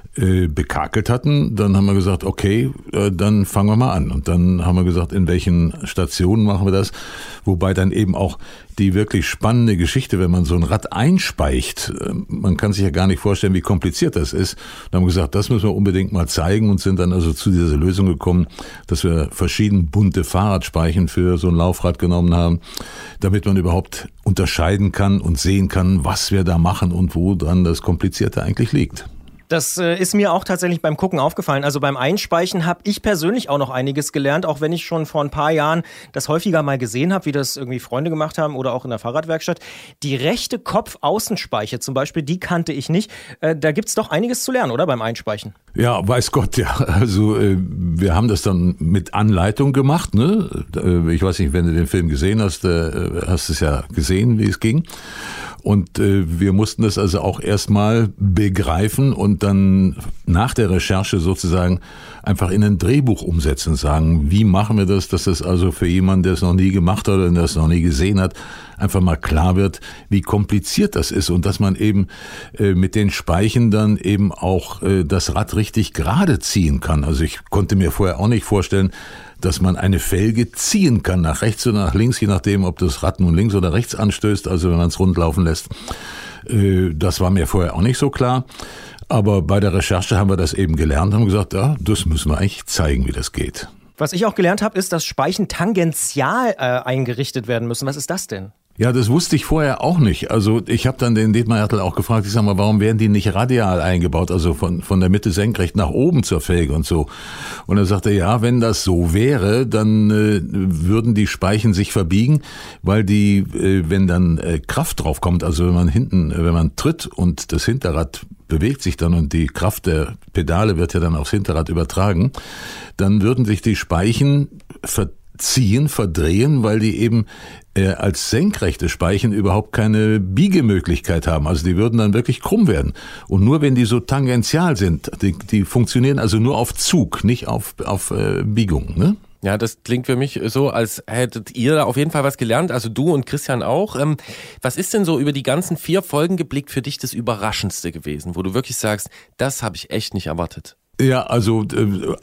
bekakelt hatten, dann haben wir gesagt, okay, dann fangen wir mal an. Und dann haben wir gesagt, in welchen Stationen machen wir das? Wobei dann eben auch die wirklich spannende Geschichte, wenn man so ein Rad einspeicht, man kann sich ja gar nicht vorstellen, wie kompliziert das ist. Dann haben wir gesagt, das müssen wir unbedingt mal zeigen und sind dann also zu dieser Lösung gekommen, dass wir verschieden bunte Fahrradspeichen für so ein Laufrad genommen haben, damit man überhaupt unterscheiden kann und sehen kann, was wir da machen und wo dran das Komplizierte eigentlich liegt. Das ist mir auch tatsächlich beim Gucken aufgefallen. Also beim Einspeichen habe ich persönlich auch noch einiges gelernt, auch wenn ich schon vor ein paar Jahren das häufiger mal gesehen habe, wie das irgendwie Freunde gemacht haben oder auch in der Fahrradwerkstatt. Die rechte Kopfaußenspeiche zum Beispiel, die kannte ich nicht. Da gibt's doch einiges zu lernen, oder, beim Einspeichen? Ja, weiß Gott, ja. Also wir haben das dann mit Anleitung gemacht, ne? Ich weiß nicht, wenn du den Film gesehen hast, hast du es ja gesehen, wie es ging. Und wir mussten das also auch erstmal begreifen und dann nach der Recherche sozusagen einfach in ein Drehbuch umsetzen und sagen, wie machen wir das, dass das also für jemanden, der es noch nie gemacht hat oder der es noch nie gesehen hat, einfach mal klar wird, wie kompliziert das ist und dass man eben mit den Speichen dann eben auch das Rad richtig gerade ziehen kann. Also ich konnte mir vorher auch nicht vorstellen, dass man eine Felge ziehen kann, nach rechts oder nach links, je nachdem, ob das Rad nun links oder rechts anstößt, also wenn man es rund laufen lässt. Das war mir vorher auch nicht so klar. Aber bei der Recherche haben wir das eben gelernt, haben gesagt, ja, das müssen wir eigentlich zeigen, wie das geht. Was ich auch gelernt habe, ist, dass Speichen tangential eingerichtet werden müssen. Was ist das denn? Ja, das wusste ich vorher auch nicht. Also ich habe dann den Dietmar Hertel auch gefragt, ich sag mal, warum werden die nicht radial eingebaut, also von der Mitte senkrecht nach oben zur Felge und so. Und er sagte, ja, wenn das so wäre, dann würden die Speichen sich verbiegen, weil die, wenn dann Kraft drauf kommt, also wenn man tritt und das Hinterrad bewegt sich dann und die Kraft der Pedale wird ja dann aufs Hinterrad übertragen, dann würden sich die Speichen verdrehen, weil die eben als senkrechte Speichen überhaupt keine Biegemöglichkeit haben. Also die würden dann wirklich krumm werden. Und nur wenn die so tangential sind, die funktionieren also nur auf Zug, nicht auf Biegung, ne? Ja, das klingt für mich so, als hättet ihr da auf jeden Fall was gelernt, also du und Christian auch. Was ist denn so über die ganzen 4 Folgen geblickt für dich das Überraschendste gewesen, wo du wirklich sagst, das habe ich echt nicht erwartet? Ja, also eigentlich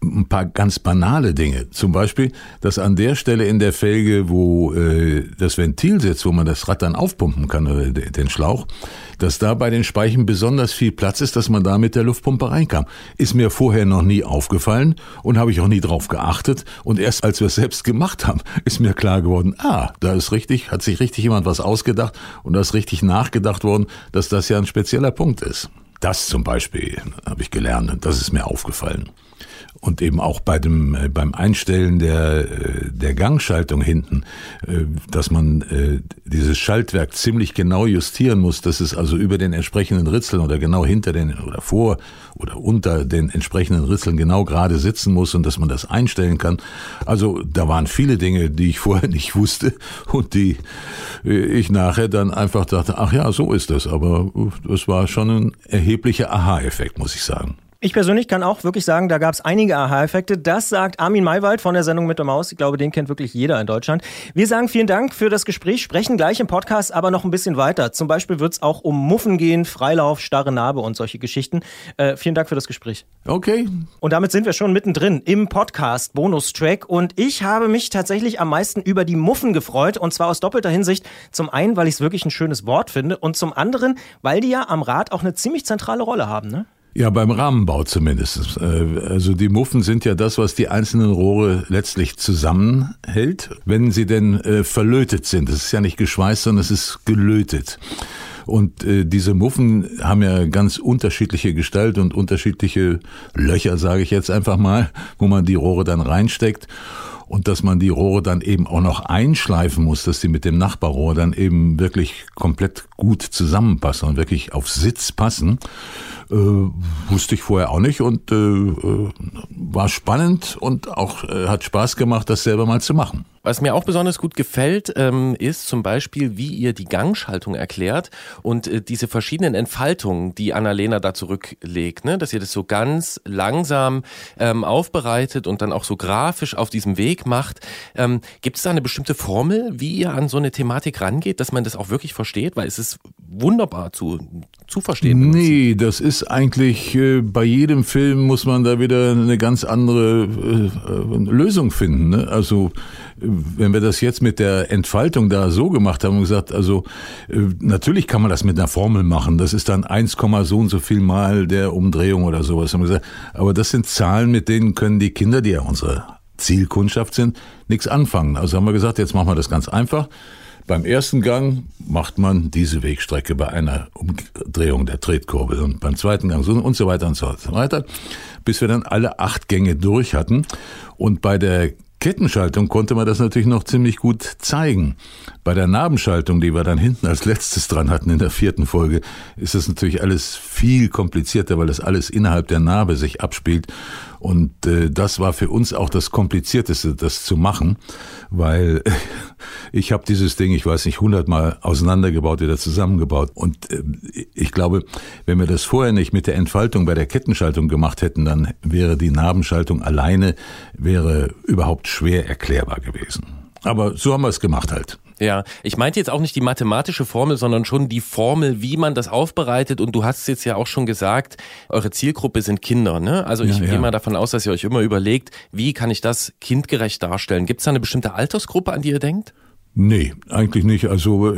ein paar ganz banale Dinge. Zum Beispiel, dass an der Stelle in der Felge, wo das Ventil sitzt, wo man das Rad dann aufpumpen kann, oder den Schlauch, dass da bei den Speichen besonders viel Platz ist, dass man da mit der Luftpumpe reinkam. Ist mir vorher noch nie aufgefallen und habe ich auch nie drauf geachtet. Und erst als wir es selbst gemacht haben, ist mir klar geworden, da ist richtig, hat sich richtig jemand was ausgedacht und da ist richtig nachgedacht worden, dass das ja ein spezieller Punkt ist. Das zum Beispiel habe ich gelernt und das ist mir aufgefallen. Und eben auch beim Einstellen der Gangschaltung hinten, dass man dieses Schaltwerk ziemlich genau justieren muss, dass es also über den entsprechenden Ritzeln oder genau hinter den oder vor oder unter den entsprechenden Ritzeln genau gerade sitzen muss und dass man das einstellen kann. Also da waren viele Dinge, die ich vorher nicht wusste und die ich nachher dann einfach dachte, ach ja, so ist das. Aber das war schon ein erheblicher Aha-Effekt, muss ich sagen. Ich persönlich kann auch wirklich sagen, da gab es einige Aha-Effekte. Das sagt Armin Maywald von der Sendung Mit der Maus. Ich glaube, den kennt wirklich jeder in Deutschland. Wir sagen vielen Dank für das Gespräch, sprechen gleich im Podcast aber noch ein bisschen weiter. Zum Beispiel wird es auch um Muffen gehen, Freilauf, starre Narbe und solche Geschichten. Vielen Dank für das Gespräch. Okay. Und damit sind wir schon mittendrin im Podcast Bonustrack. Und ich habe mich tatsächlich am meisten über die Muffen gefreut. Und zwar aus doppelter Hinsicht. Zum einen, weil ich es wirklich ein schönes Wort finde. Und zum anderen, weil die ja am Rad auch eine ziemlich zentrale Rolle haben, ne? Ja, beim Rahmenbau zumindest. Also die Muffen sind ja das, was die einzelnen Rohre letztlich zusammenhält, wenn sie denn verlötet sind. Es ist ja nicht geschweißt, sondern es ist gelötet. Und diese Muffen haben ja ganz unterschiedliche Gestalt und unterschiedliche Löcher, sage ich jetzt einfach mal, wo man die Rohre dann reinsteckt. Und dass man die Rohre dann eben auch noch einschleifen muss, dass die mit dem Nachbarrohr dann eben wirklich komplett gut zusammenpassen und wirklich auf Sitz passen, wusste ich vorher auch nicht und war spannend und auch hat Spaß gemacht, das selber mal zu machen. Was mir auch besonders gut gefällt, ist zum Beispiel, wie ihr die Gangschaltung erklärt und diese verschiedenen Entfaltungen, die Annalena da zurücklegt, ne? Dass ihr das so ganz langsam aufbereitet und dann auch so grafisch auf diesem Weg macht. Gibt es da eine bestimmte Formel, wie ihr an so eine Thematik rangeht, dass man das auch wirklich versteht? Weil es ist wunderbar zu verstehen. Nee, das ist eigentlich, bei jedem Film muss man da wieder eine ganz andere Lösung finden, ne? Also wenn wir das jetzt mit der Entfaltung da so gemacht haben und gesagt, also natürlich kann man das mit einer Formel machen, das ist dann 1, so und so viel mal der Umdrehung oder sowas, haben wir gesagt, aber das sind Zahlen, mit denen können die Kinder, die ja unsere Zielkundschaft sind, nichts anfangen. Also haben wir gesagt, jetzt machen wir das ganz einfach. Beim ersten Gang macht man diese Wegstrecke bei einer Umdrehung der Tretkurbel und beim zweiten Gang so und so weiter und so weiter, bis wir dann alle 8 Gänge durch hatten. Und bei der Kettenschaltung konnte man das natürlich noch ziemlich gut zeigen. Bei der Narbenschaltung, die wir dann hinten als letztes dran hatten in der 4. Folge, ist das natürlich alles viel komplizierter, weil das alles innerhalb der Narbe sich abspielt. Und das war für uns auch das Komplizierteste, das zu machen, weil ich habe dieses Ding, ich weiß nicht, 100-mal auseinandergebaut, wieder zusammengebaut. Und ich glaube, wenn wir das vorher nicht mit der Entfaltung bei der Kettenschaltung gemacht hätten, dann wäre die Narbenschaltung alleine überhaupt schwer erklärbar gewesen. Aber so haben wir es gemacht halt. Ja, ich meinte jetzt auch nicht die mathematische Formel, sondern schon die Formel, wie man das aufbereitet. Und du hast es jetzt ja auch schon gesagt, eure Zielgruppe sind Kinder, ne? Also ich gehe mal davon aus, dass ihr euch immer überlegt, wie kann ich das kindgerecht darstellen? Gibt es da eine bestimmte Altersgruppe, an die ihr denkt? Nee, eigentlich nicht. Also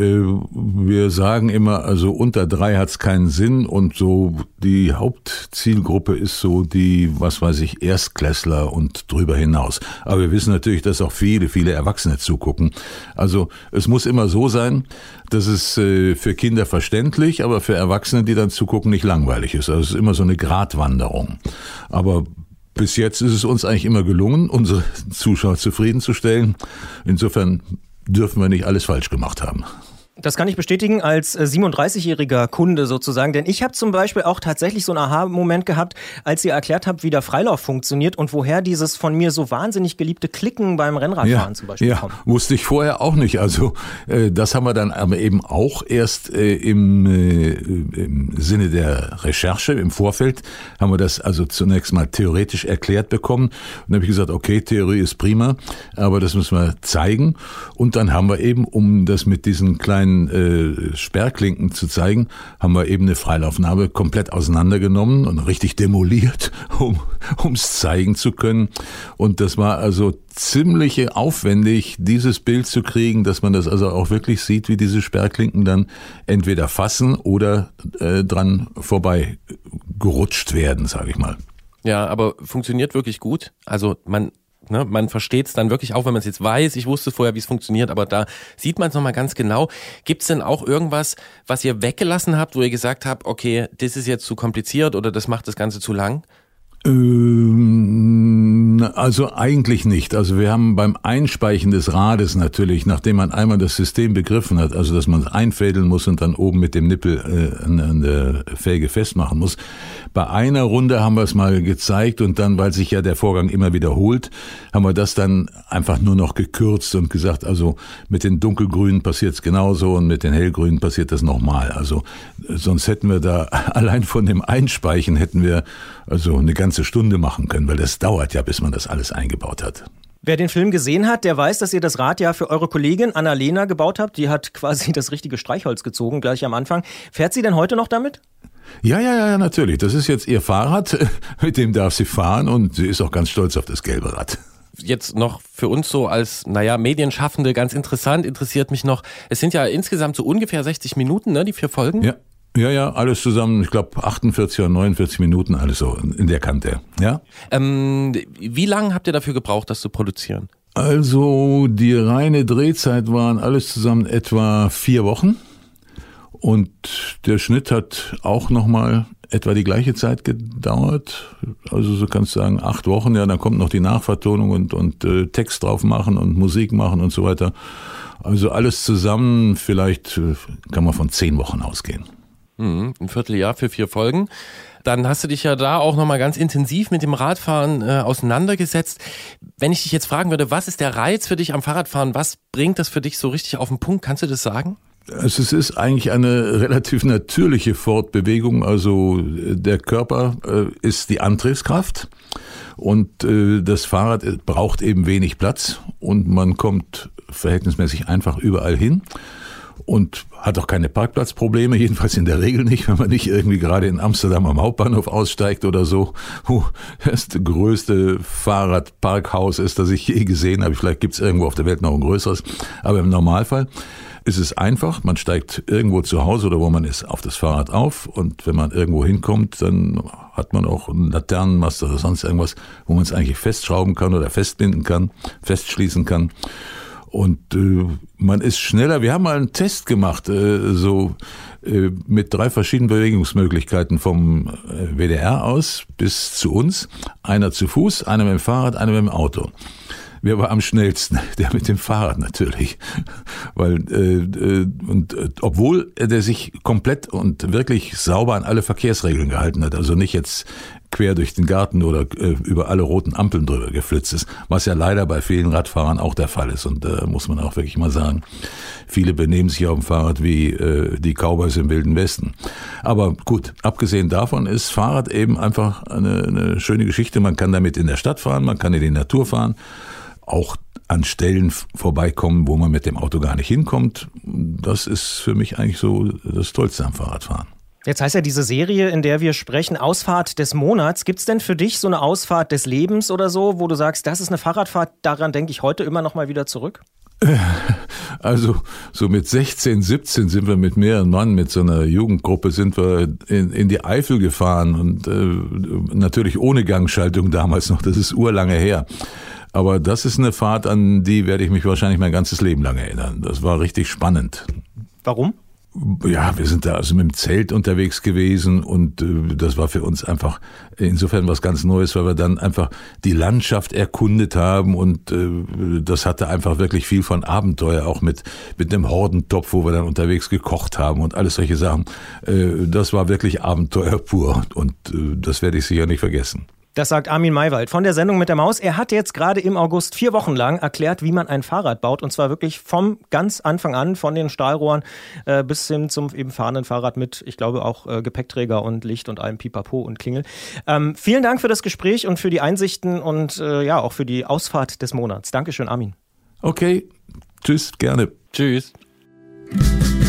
wir sagen immer, also unter 3 hat's keinen Sinn und so die Hauptzielgruppe ist so die, was weiß ich, Erstklässler und drüber hinaus. Aber wir wissen natürlich, dass auch viele, viele Erwachsene zugucken. Also es muss immer so sein, dass es für Kinder verständlich, aber für Erwachsene, die dann zugucken, nicht langweilig ist. Also es ist immer so eine Gratwanderung. Aber bis jetzt ist es uns eigentlich immer gelungen, unsere Zuschauer zufriedenzustellen. Insofern dürfen wir nicht alles falsch gemacht haben. Das kann ich bestätigen als 37-jähriger Kunde sozusagen, denn ich habe zum Beispiel auch tatsächlich so einen Aha-Moment gehabt, als ihr erklärt habt, wie der Freilauf funktioniert und woher dieses von mir so wahnsinnig geliebte Klicken beim Rennradfahren zum Beispiel kommt. Ja, wusste ich vorher auch nicht. Also das haben wir dann aber eben auch erst im Sinne der Recherche, im Vorfeld, haben wir das also zunächst mal theoretisch erklärt bekommen. Und dann habe ich gesagt, okay, Theorie ist prima, aber das müssen wir zeigen. Und dann haben wir eben, um das mit diesen kleinen kleinen Sperrklinken zu zeigen, haben wir eben eine Freilaufnarbe komplett auseinandergenommen und richtig demoliert, um's zeigen zu können. Und das war also ziemlich aufwendig, dieses Bild zu kriegen, dass man das also auch wirklich sieht, wie diese Sperrklinken dann entweder fassen oder dran vorbei gerutscht werden, sage ich mal. Ja, aber funktioniert wirklich gut. Also man versteht es dann wirklich auch, wenn man es jetzt weiß. Ich wusste vorher, wie es funktioniert, aber da sieht man es nochmal ganz genau. Gibt es denn auch irgendwas, was ihr weggelassen habt, wo ihr gesagt habt, okay, das ist jetzt zu kompliziert oder das macht das Ganze zu lang? Also eigentlich nicht. Also wir haben beim Einspeichen des Rades natürlich, nachdem man einmal das System begriffen hat, also dass man es einfädeln muss und dann oben mit dem Nippel an der Felge festmachen muss. Bei einer Runde haben wir es mal gezeigt und dann, weil sich ja der Vorgang immer wiederholt, haben wir das dann einfach nur noch gekürzt und gesagt, also mit den dunkelgrünen passiert es genauso und mit den hellgrünen passiert das nochmal. Also sonst hätten wir da allein von dem Einspeichen hätten wir also eine ganze Stunde machen können, weil das dauert ja, bis man das alles eingebaut hat. Wer den Film gesehen hat, der weiß, dass ihr das Rad ja für eure Kollegin Annalena gebaut habt. Die hat quasi das richtige Streichholz gezogen, gleich am Anfang. Fährt sie denn heute noch damit? Ja, natürlich. Das ist jetzt ihr Fahrrad, mit dem darf sie fahren und sie ist auch ganz stolz auf das gelbe Rad. Jetzt noch für uns so als, Medienschaffende ganz interessant, interessiert mich noch, es sind ja insgesamt so ungefähr 60 Minuten, ne, die 4 Folgen? Ja, alles zusammen, ich glaube 48 oder 49 Minuten, alles so in der Kante, ja. Wie lange habt ihr dafür gebraucht, das zu produzieren? Also die reine Drehzeit waren alles zusammen etwa 4 Wochen und der Schnitt hat auch nochmal etwa die gleiche Zeit gedauert, also so kannst du sagen 8 Wochen, ja, dann kommt noch die Nachvertonung und Text drauf machen und Musik machen und so weiter. Also alles zusammen, vielleicht kann man von 10 Wochen ausgehen. Ein Vierteljahr für 4 Folgen. Dann hast du dich ja da auch nochmal ganz intensiv mit dem Radfahren auseinandergesetzt. Wenn ich dich jetzt fragen würde, was ist der Reiz für dich am Fahrradfahren? Was bringt das für dich so richtig auf den Punkt? Kannst du das sagen? Also es ist eigentlich eine relativ natürliche Fortbewegung. Also der Körper ist die Antriebskraft und das Fahrrad braucht eben wenig Platz und man kommt verhältnismäßig einfach überall hin. Und hat auch keine Parkplatzprobleme, jedenfalls in der Regel nicht, wenn man nicht irgendwie gerade in Amsterdam am Hauptbahnhof aussteigt oder so, wo das größte Fahrradparkhaus ist, das ich je gesehen habe. Vielleicht gibt es irgendwo auf der Welt noch ein größeres, aber im Normalfall ist es einfach. Man steigt irgendwo zu Hause oder wo man ist auf das Fahrrad auf und wenn man irgendwo hinkommt, dann hat man auch einen Laternenmast oder sonst irgendwas, wo man es eigentlich festschrauben kann oder festbinden kann, festschließen kann. Und man ist schneller. Wir haben mal einen Test gemacht, mit 3 verschiedenen Bewegungsmöglichkeiten vom WDR aus bis zu uns. Einer zu Fuß, einer mit dem Fahrrad, einer mit dem Auto. Wer war am schnellsten? Der mit dem Fahrrad natürlich. Obwohl der sich komplett und wirklich sauber an alle Verkehrsregeln gehalten hat. Also nicht jetzt quer durch den Garten oder über alle roten Ampeln drüber geflitzt ist, was ja leider bei vielen Radfahrern auch der Fall ist. Und da muss man auch wirklich mal sagen, viele benehmen sich auf dem Fahrrad wie die Cowboys im Wilden Westen. Aber gut, abgesehen davon ist Fahrrad eben einfach eine schöne Geschichte. Man kann damit in der Stadt fahren, man kann in die Natur fahren, auch an Stellen vorbeikommen, wo man mit dem Auto gar nicht hinkommt. Das ist für mich eigentlich so das Tollste am Fahrradfahren. Jetzt heißt ja diese Serie, in der wir sprechen, Ausfahrt des Monats. Gibt's denn für dich so eine Ausfahrt des Lebens oder so, wo du sagst, das ist eine Fahrradfahrt, daran denke ich heute immer noch mal wieder zurück? Also so mit 16, 17 sind wir mit mehreren Mann, mit so einer Jugendgruppe sind wir in die Eifel gefahren und natürlich ohne Gangschaltung damals noch, das ist urlange her. Aber das ist eine Fahrt, an die werde ich mich wahrscheinlich mein ganzes Leben lang erinnern. Das war richtig spannend. Warum? Ja, wir sind da also mit dem Zelt unterwegs gewesen und das war für uns einfach insofern was ganz Neues, weil wir dann einfach die Landschaft erkundet haben und das hatte einfach wirklich viel von Abenteuer, auch mit einem Hordentopf, wo wir dann unterwegs gekocht haben und alles solche Sachen. Das war wirklich Abenteuer pur und das werde ich sicher nicht vergessen. Das sagt Armin Maywald von der Sendung mit der Maus. Er hat jetzt gerade im August 4 Wochen lang erklärt, wie man ein Fahrrad baut. Und zwar wirklich vom ganz Anfang an, von den Stahlrohren bis hin zum eben fahrenden Fahrrad mit, ich glaube, auch Gepäckträger und Licht und allem Pipapo und Klingel. Vielen Dank für das Gespräch und für die Einsichten und auch für die Ausfahrt des Monats. Dankeschön, Armin. Okay, tschüss, gerne. Tschüss.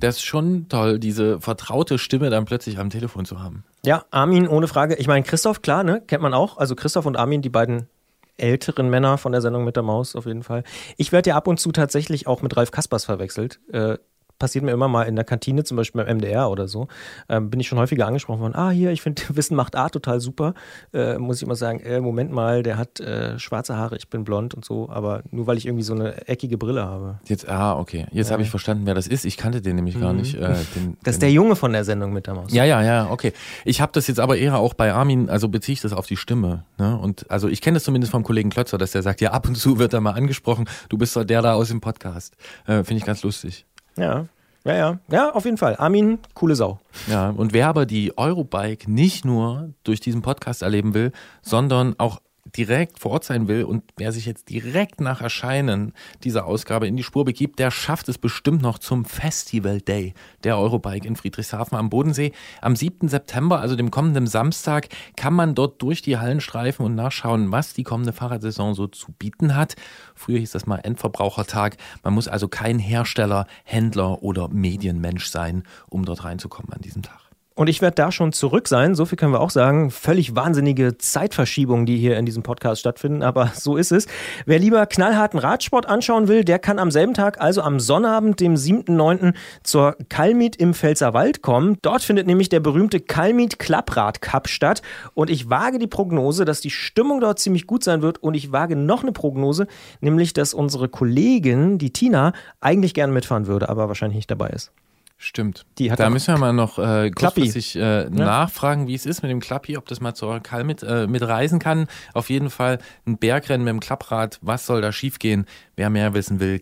das ist schon toll, diese vertraute Stimme dann plötzlich am Telefon zu haben. Ja, Armin ohne Frage. Ich meine, Christoph, klar, ne, kennt man auch. Also Christoph und Armin, die beiden älteren Männer von der Sendung mit der Maus auf jeden Fall. Ich werde ja ab und zu tatsächlich auch mit Ralf Kaspers verwechselt. Passiert mir immer mal in der Kantine, zum Beispiel beim MDR oder so. Bin ich schon häufiger angesprochen worden. Hier, ich finde Wissen macht A total super. Muss ich immer sagen, Moment mal, der hat schwarze Haare, ich bin blond und so. Aber nur weil ich irgendwie so eine eckige Brille habe. Jetzt, okay. Jetzt habe ich verstanden, wer das ist. Ich kannte den nämlich gar nicht. Das ist der Junge von der Sendung mit der Maus. Ja, okay. Ich habe das jetzt aber eher auch bei Armin, also beziehe ich das auf die Stimme. Ne? Und also ich kenne das zumindest vom Kollegen Klötzer, dass der sagt, ja, ab und zu wird er mal angesprochen, du bist doch der da aus dem Podcast. Finde ich ganz lustig. Ja, auf jeden Fall. Armin, coole Sau. Ja, und wer aber die Eurobike nicht nur durch diesen Podcast erleben will, sondern auch direkt vor Ort sein will und wer sich jetzt direkt nach Erscheinen dieser Ausgabe in die Spur begibt, der schafft es bestimmt noch zum Festival Day der Eurobike in Friedrichshafen am Bodensee. Am 7. September, also dem kommenden Samstag, kann man dort durch die Hallen streifen und nachschauen, was die kommende Fahrradsaison so zu bieten hat. Früher hieß das mal Endverbrauchertag. Man muss also kein Hersteller, Händler oder Medienmensch sein, um dort reinzukommen an diesem Tag. Und ich werde da schon zurück sein, so viel können wir auch sagen. Völlig wahnsinnige Zeitverschiebungen, die hier in diesem Podcast stattfinden, aber so ist es. Wer lieber knallharten Radsport anschauen will, der kann am selben Tag, also am Sonnabend, dem 7.9. zur Kalmit im Pfälzerwald kommen. Dort findet nämlich der berühmte Kalmit Klapprad Cup statt und ich wage die Prognose, dass die Stimmung dort ziemlich gut sein wird und ich wage noch eine Prognose, nämlich, dass unsere Kollegin, die Tina, eigentlich gerne mitfahren würde, aber wahrscheinlich nicht dabei ist. Stimmt. Da müssen wir mal noch kurzfristig nachfragen, wie es ist mit dem Klappi, ob das mal zur Kalmit mit reisen kann. Auf jeden Fall ein Bergrennen mit dem Klapprad. Was soll da schiefgehen? Wer mehr wissen will,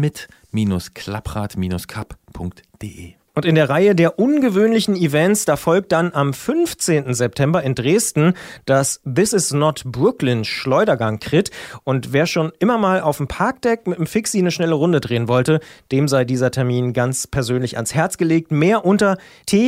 kalmit-klapprad-cup.de. Und in der Reihe der ungewöhnlichen Events, da folgt dann am 15. September in Dresden das This is not Brooklyn Schleudergang-Crit. Und wer schon immer mal auf dem Parkdeck mit dem Fixie eine schnelle Runde drehen wollte, dem sei dieser Termin ganz persönlich ans Herz gelegt. Mehr unter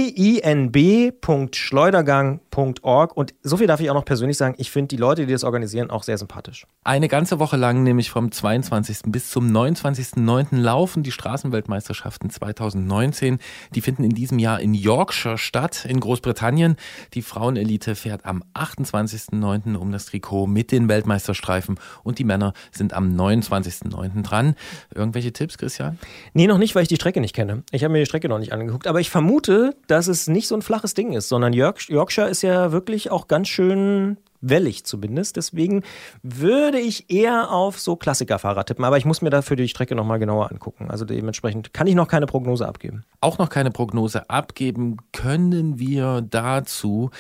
tinb.schleudergang.org. Und so viel darf ich auch noch persönlich sagen, ich finde die Leute, die das organisieren, auch sehr sympathisch. Eine ganze Woche lang, nämlich vom 22. bis zum 29.09. laufen die Straßenweltmeisterschaften 2019. Die finden in diesem Jahr in Yorkshire statt, in Großbritannien. Die Frauenelite fährt am 28.09. um das Trikot mit den Weltmeisterstreifen und die Männer sind am 29.09. dran. Irgendwelche Tipps, Christian? Nee, noch nicht, weil ich die Strecke nicht kenne. Ich habe mir die Strecke noch nicht angeguckt, aber ich vermute, dass es nicht so ein flaches Ding ist, sondern Yorkshire ist ja wirklich auch ganz schön wellig zumindest. Deswegen würde ich eher auf so Klassikerfahrer tippen. Aber ich muss mir dafür die Strecke nochmal genauer angucken. Also dementsprechend kann ich noch keine Prognose abgeben. Auch noch keine Prognose abgeben können wir dazu,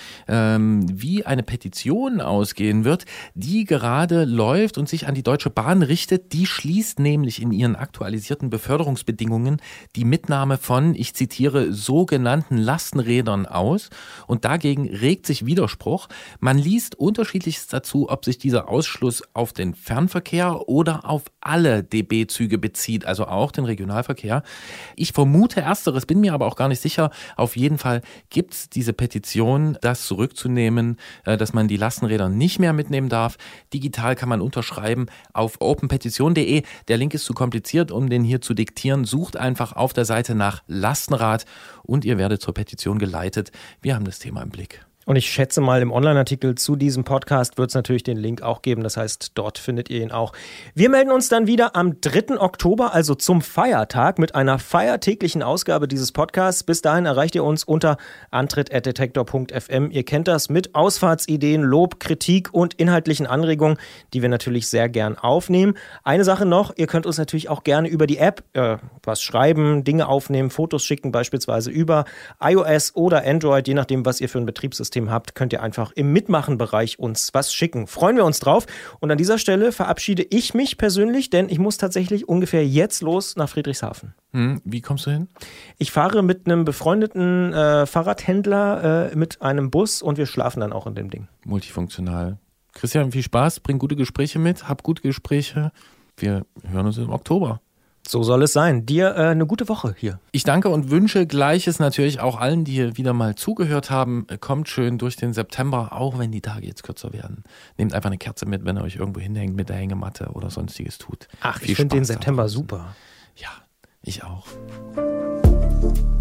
wie eine Petition ausgehen wird, die gerade läuft und sich an die Deutsche Bahn richtet. Die schließt nämlich in ihren aktualisierten Beförderungsbedingungen die Mitnahme von, ich zitiere, sogenannten Lastenrädern aus. Und dagegen regt sich Widerspruch. Man liest Unterschiedliches dazu, ob sich dieser Ausschluss auf den Fernverkehr oder auf alle DB-Züge bezieht, also auch den Regionalverkehr. Ich vermute Ersteres, bin mir aber auch gar nicht sicher. Auf jeden Fall gibt es diese Petition, das zurückzunehmen, dass man die Lastenräder nicht mehr mitnehmen darf. Digital kann man unterschreiben auf openpetition.de. Der Link ist zu kompliziert, um den hier zu diktieren. Sucht einfach auf der Seite nach Lastenrad und ihr werdet zur Petition geleitet. Wir haben das Thema im Blick. Und ich schätze mal, im Online-Artikel zu diesem Podcast wird es natürlich den Link auch geben. Das heißt, dort findet ihr ihn auch. Wir melden uns dann wieder am 3. Oktober, also zum Feiertag, mit einer feiertäglichen Ausgabe dieses Podcasts. Bis dahin erreicht ihr uns unter antritt@detektor.fm. Ihr kennt das mit Ausfahrtsideen, Lob, Kritik und inhaltlichen Anregungen, die wir natürlich sehr gern aufnehmen. Eine Sache noch, ihr könnt uns natürlich auch gerne über die App was schreiben, Dinge aufnehmen, Fotos schicken, beispielsweise über iOS oder Android, je nachdem, was ihr für ein Betriebssystem habt, könnt ihr einfach im Mitmachen-Bereich uns was schicken. Freuen wir uns drauf. Und an dieser Stelle verabschiede ich mich persönlich, denn ich muss tatsächlich ungefähr jetzt los nach Friedrichshafen. Wie kommst du hin? Ich fahre mit einem befreundeten Fahrradhändler mit einem Bus und wir schlafen dann auch in dem Ding. Multifunktional. Christian, viel Spaß, bring gute Gespräche mit, hab gute Gespräche. Wir hören uns im Oktober. So soll es sein. Dir eine gute Woche hier. Ich danke und wünsche Gleiches natürlich auch allen, die hier wieder mal zugehört haben. Kommt schön durch den September, auch wenn die Tage jetzt kürzer werden. Nehmt einfach eine Kerze mit, wenn ihr euch irgendwo hinhängt mit der Hängematte oder sonstiges tut. Ach, ich finde den September super. Ja, ich auch.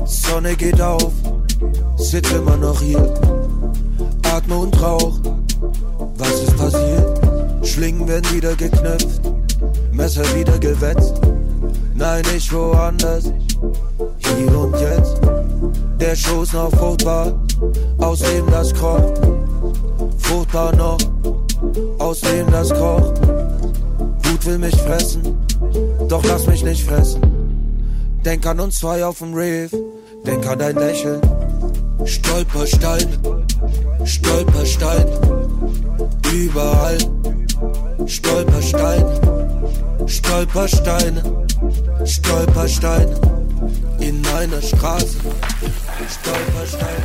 Sonne geht auf, sitz immer noch hier, atme und rauch. Was ist passiert? Schlingen werden wieder geknüpft, Messer wieder gewetzt. Nein, nicht woanders, hier und jetzt. Der Schoß noch fruchtbar, aus dem das kocht. Fruchtbar noch, aus dem das kocht. Wut will mich fressen, doch lass mich nicht fressen. Denk an uns zwei auf dem Reef, denk an dein Lächeln. Stolperstein, Stolperstein, überall. Stolperstein, Stolpersteine, Stolperstein, in meiner Straße. Stolperstein.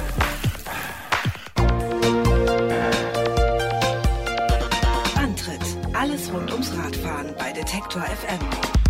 Antritt: Alles rund ums Radfahren bei Detektor FM.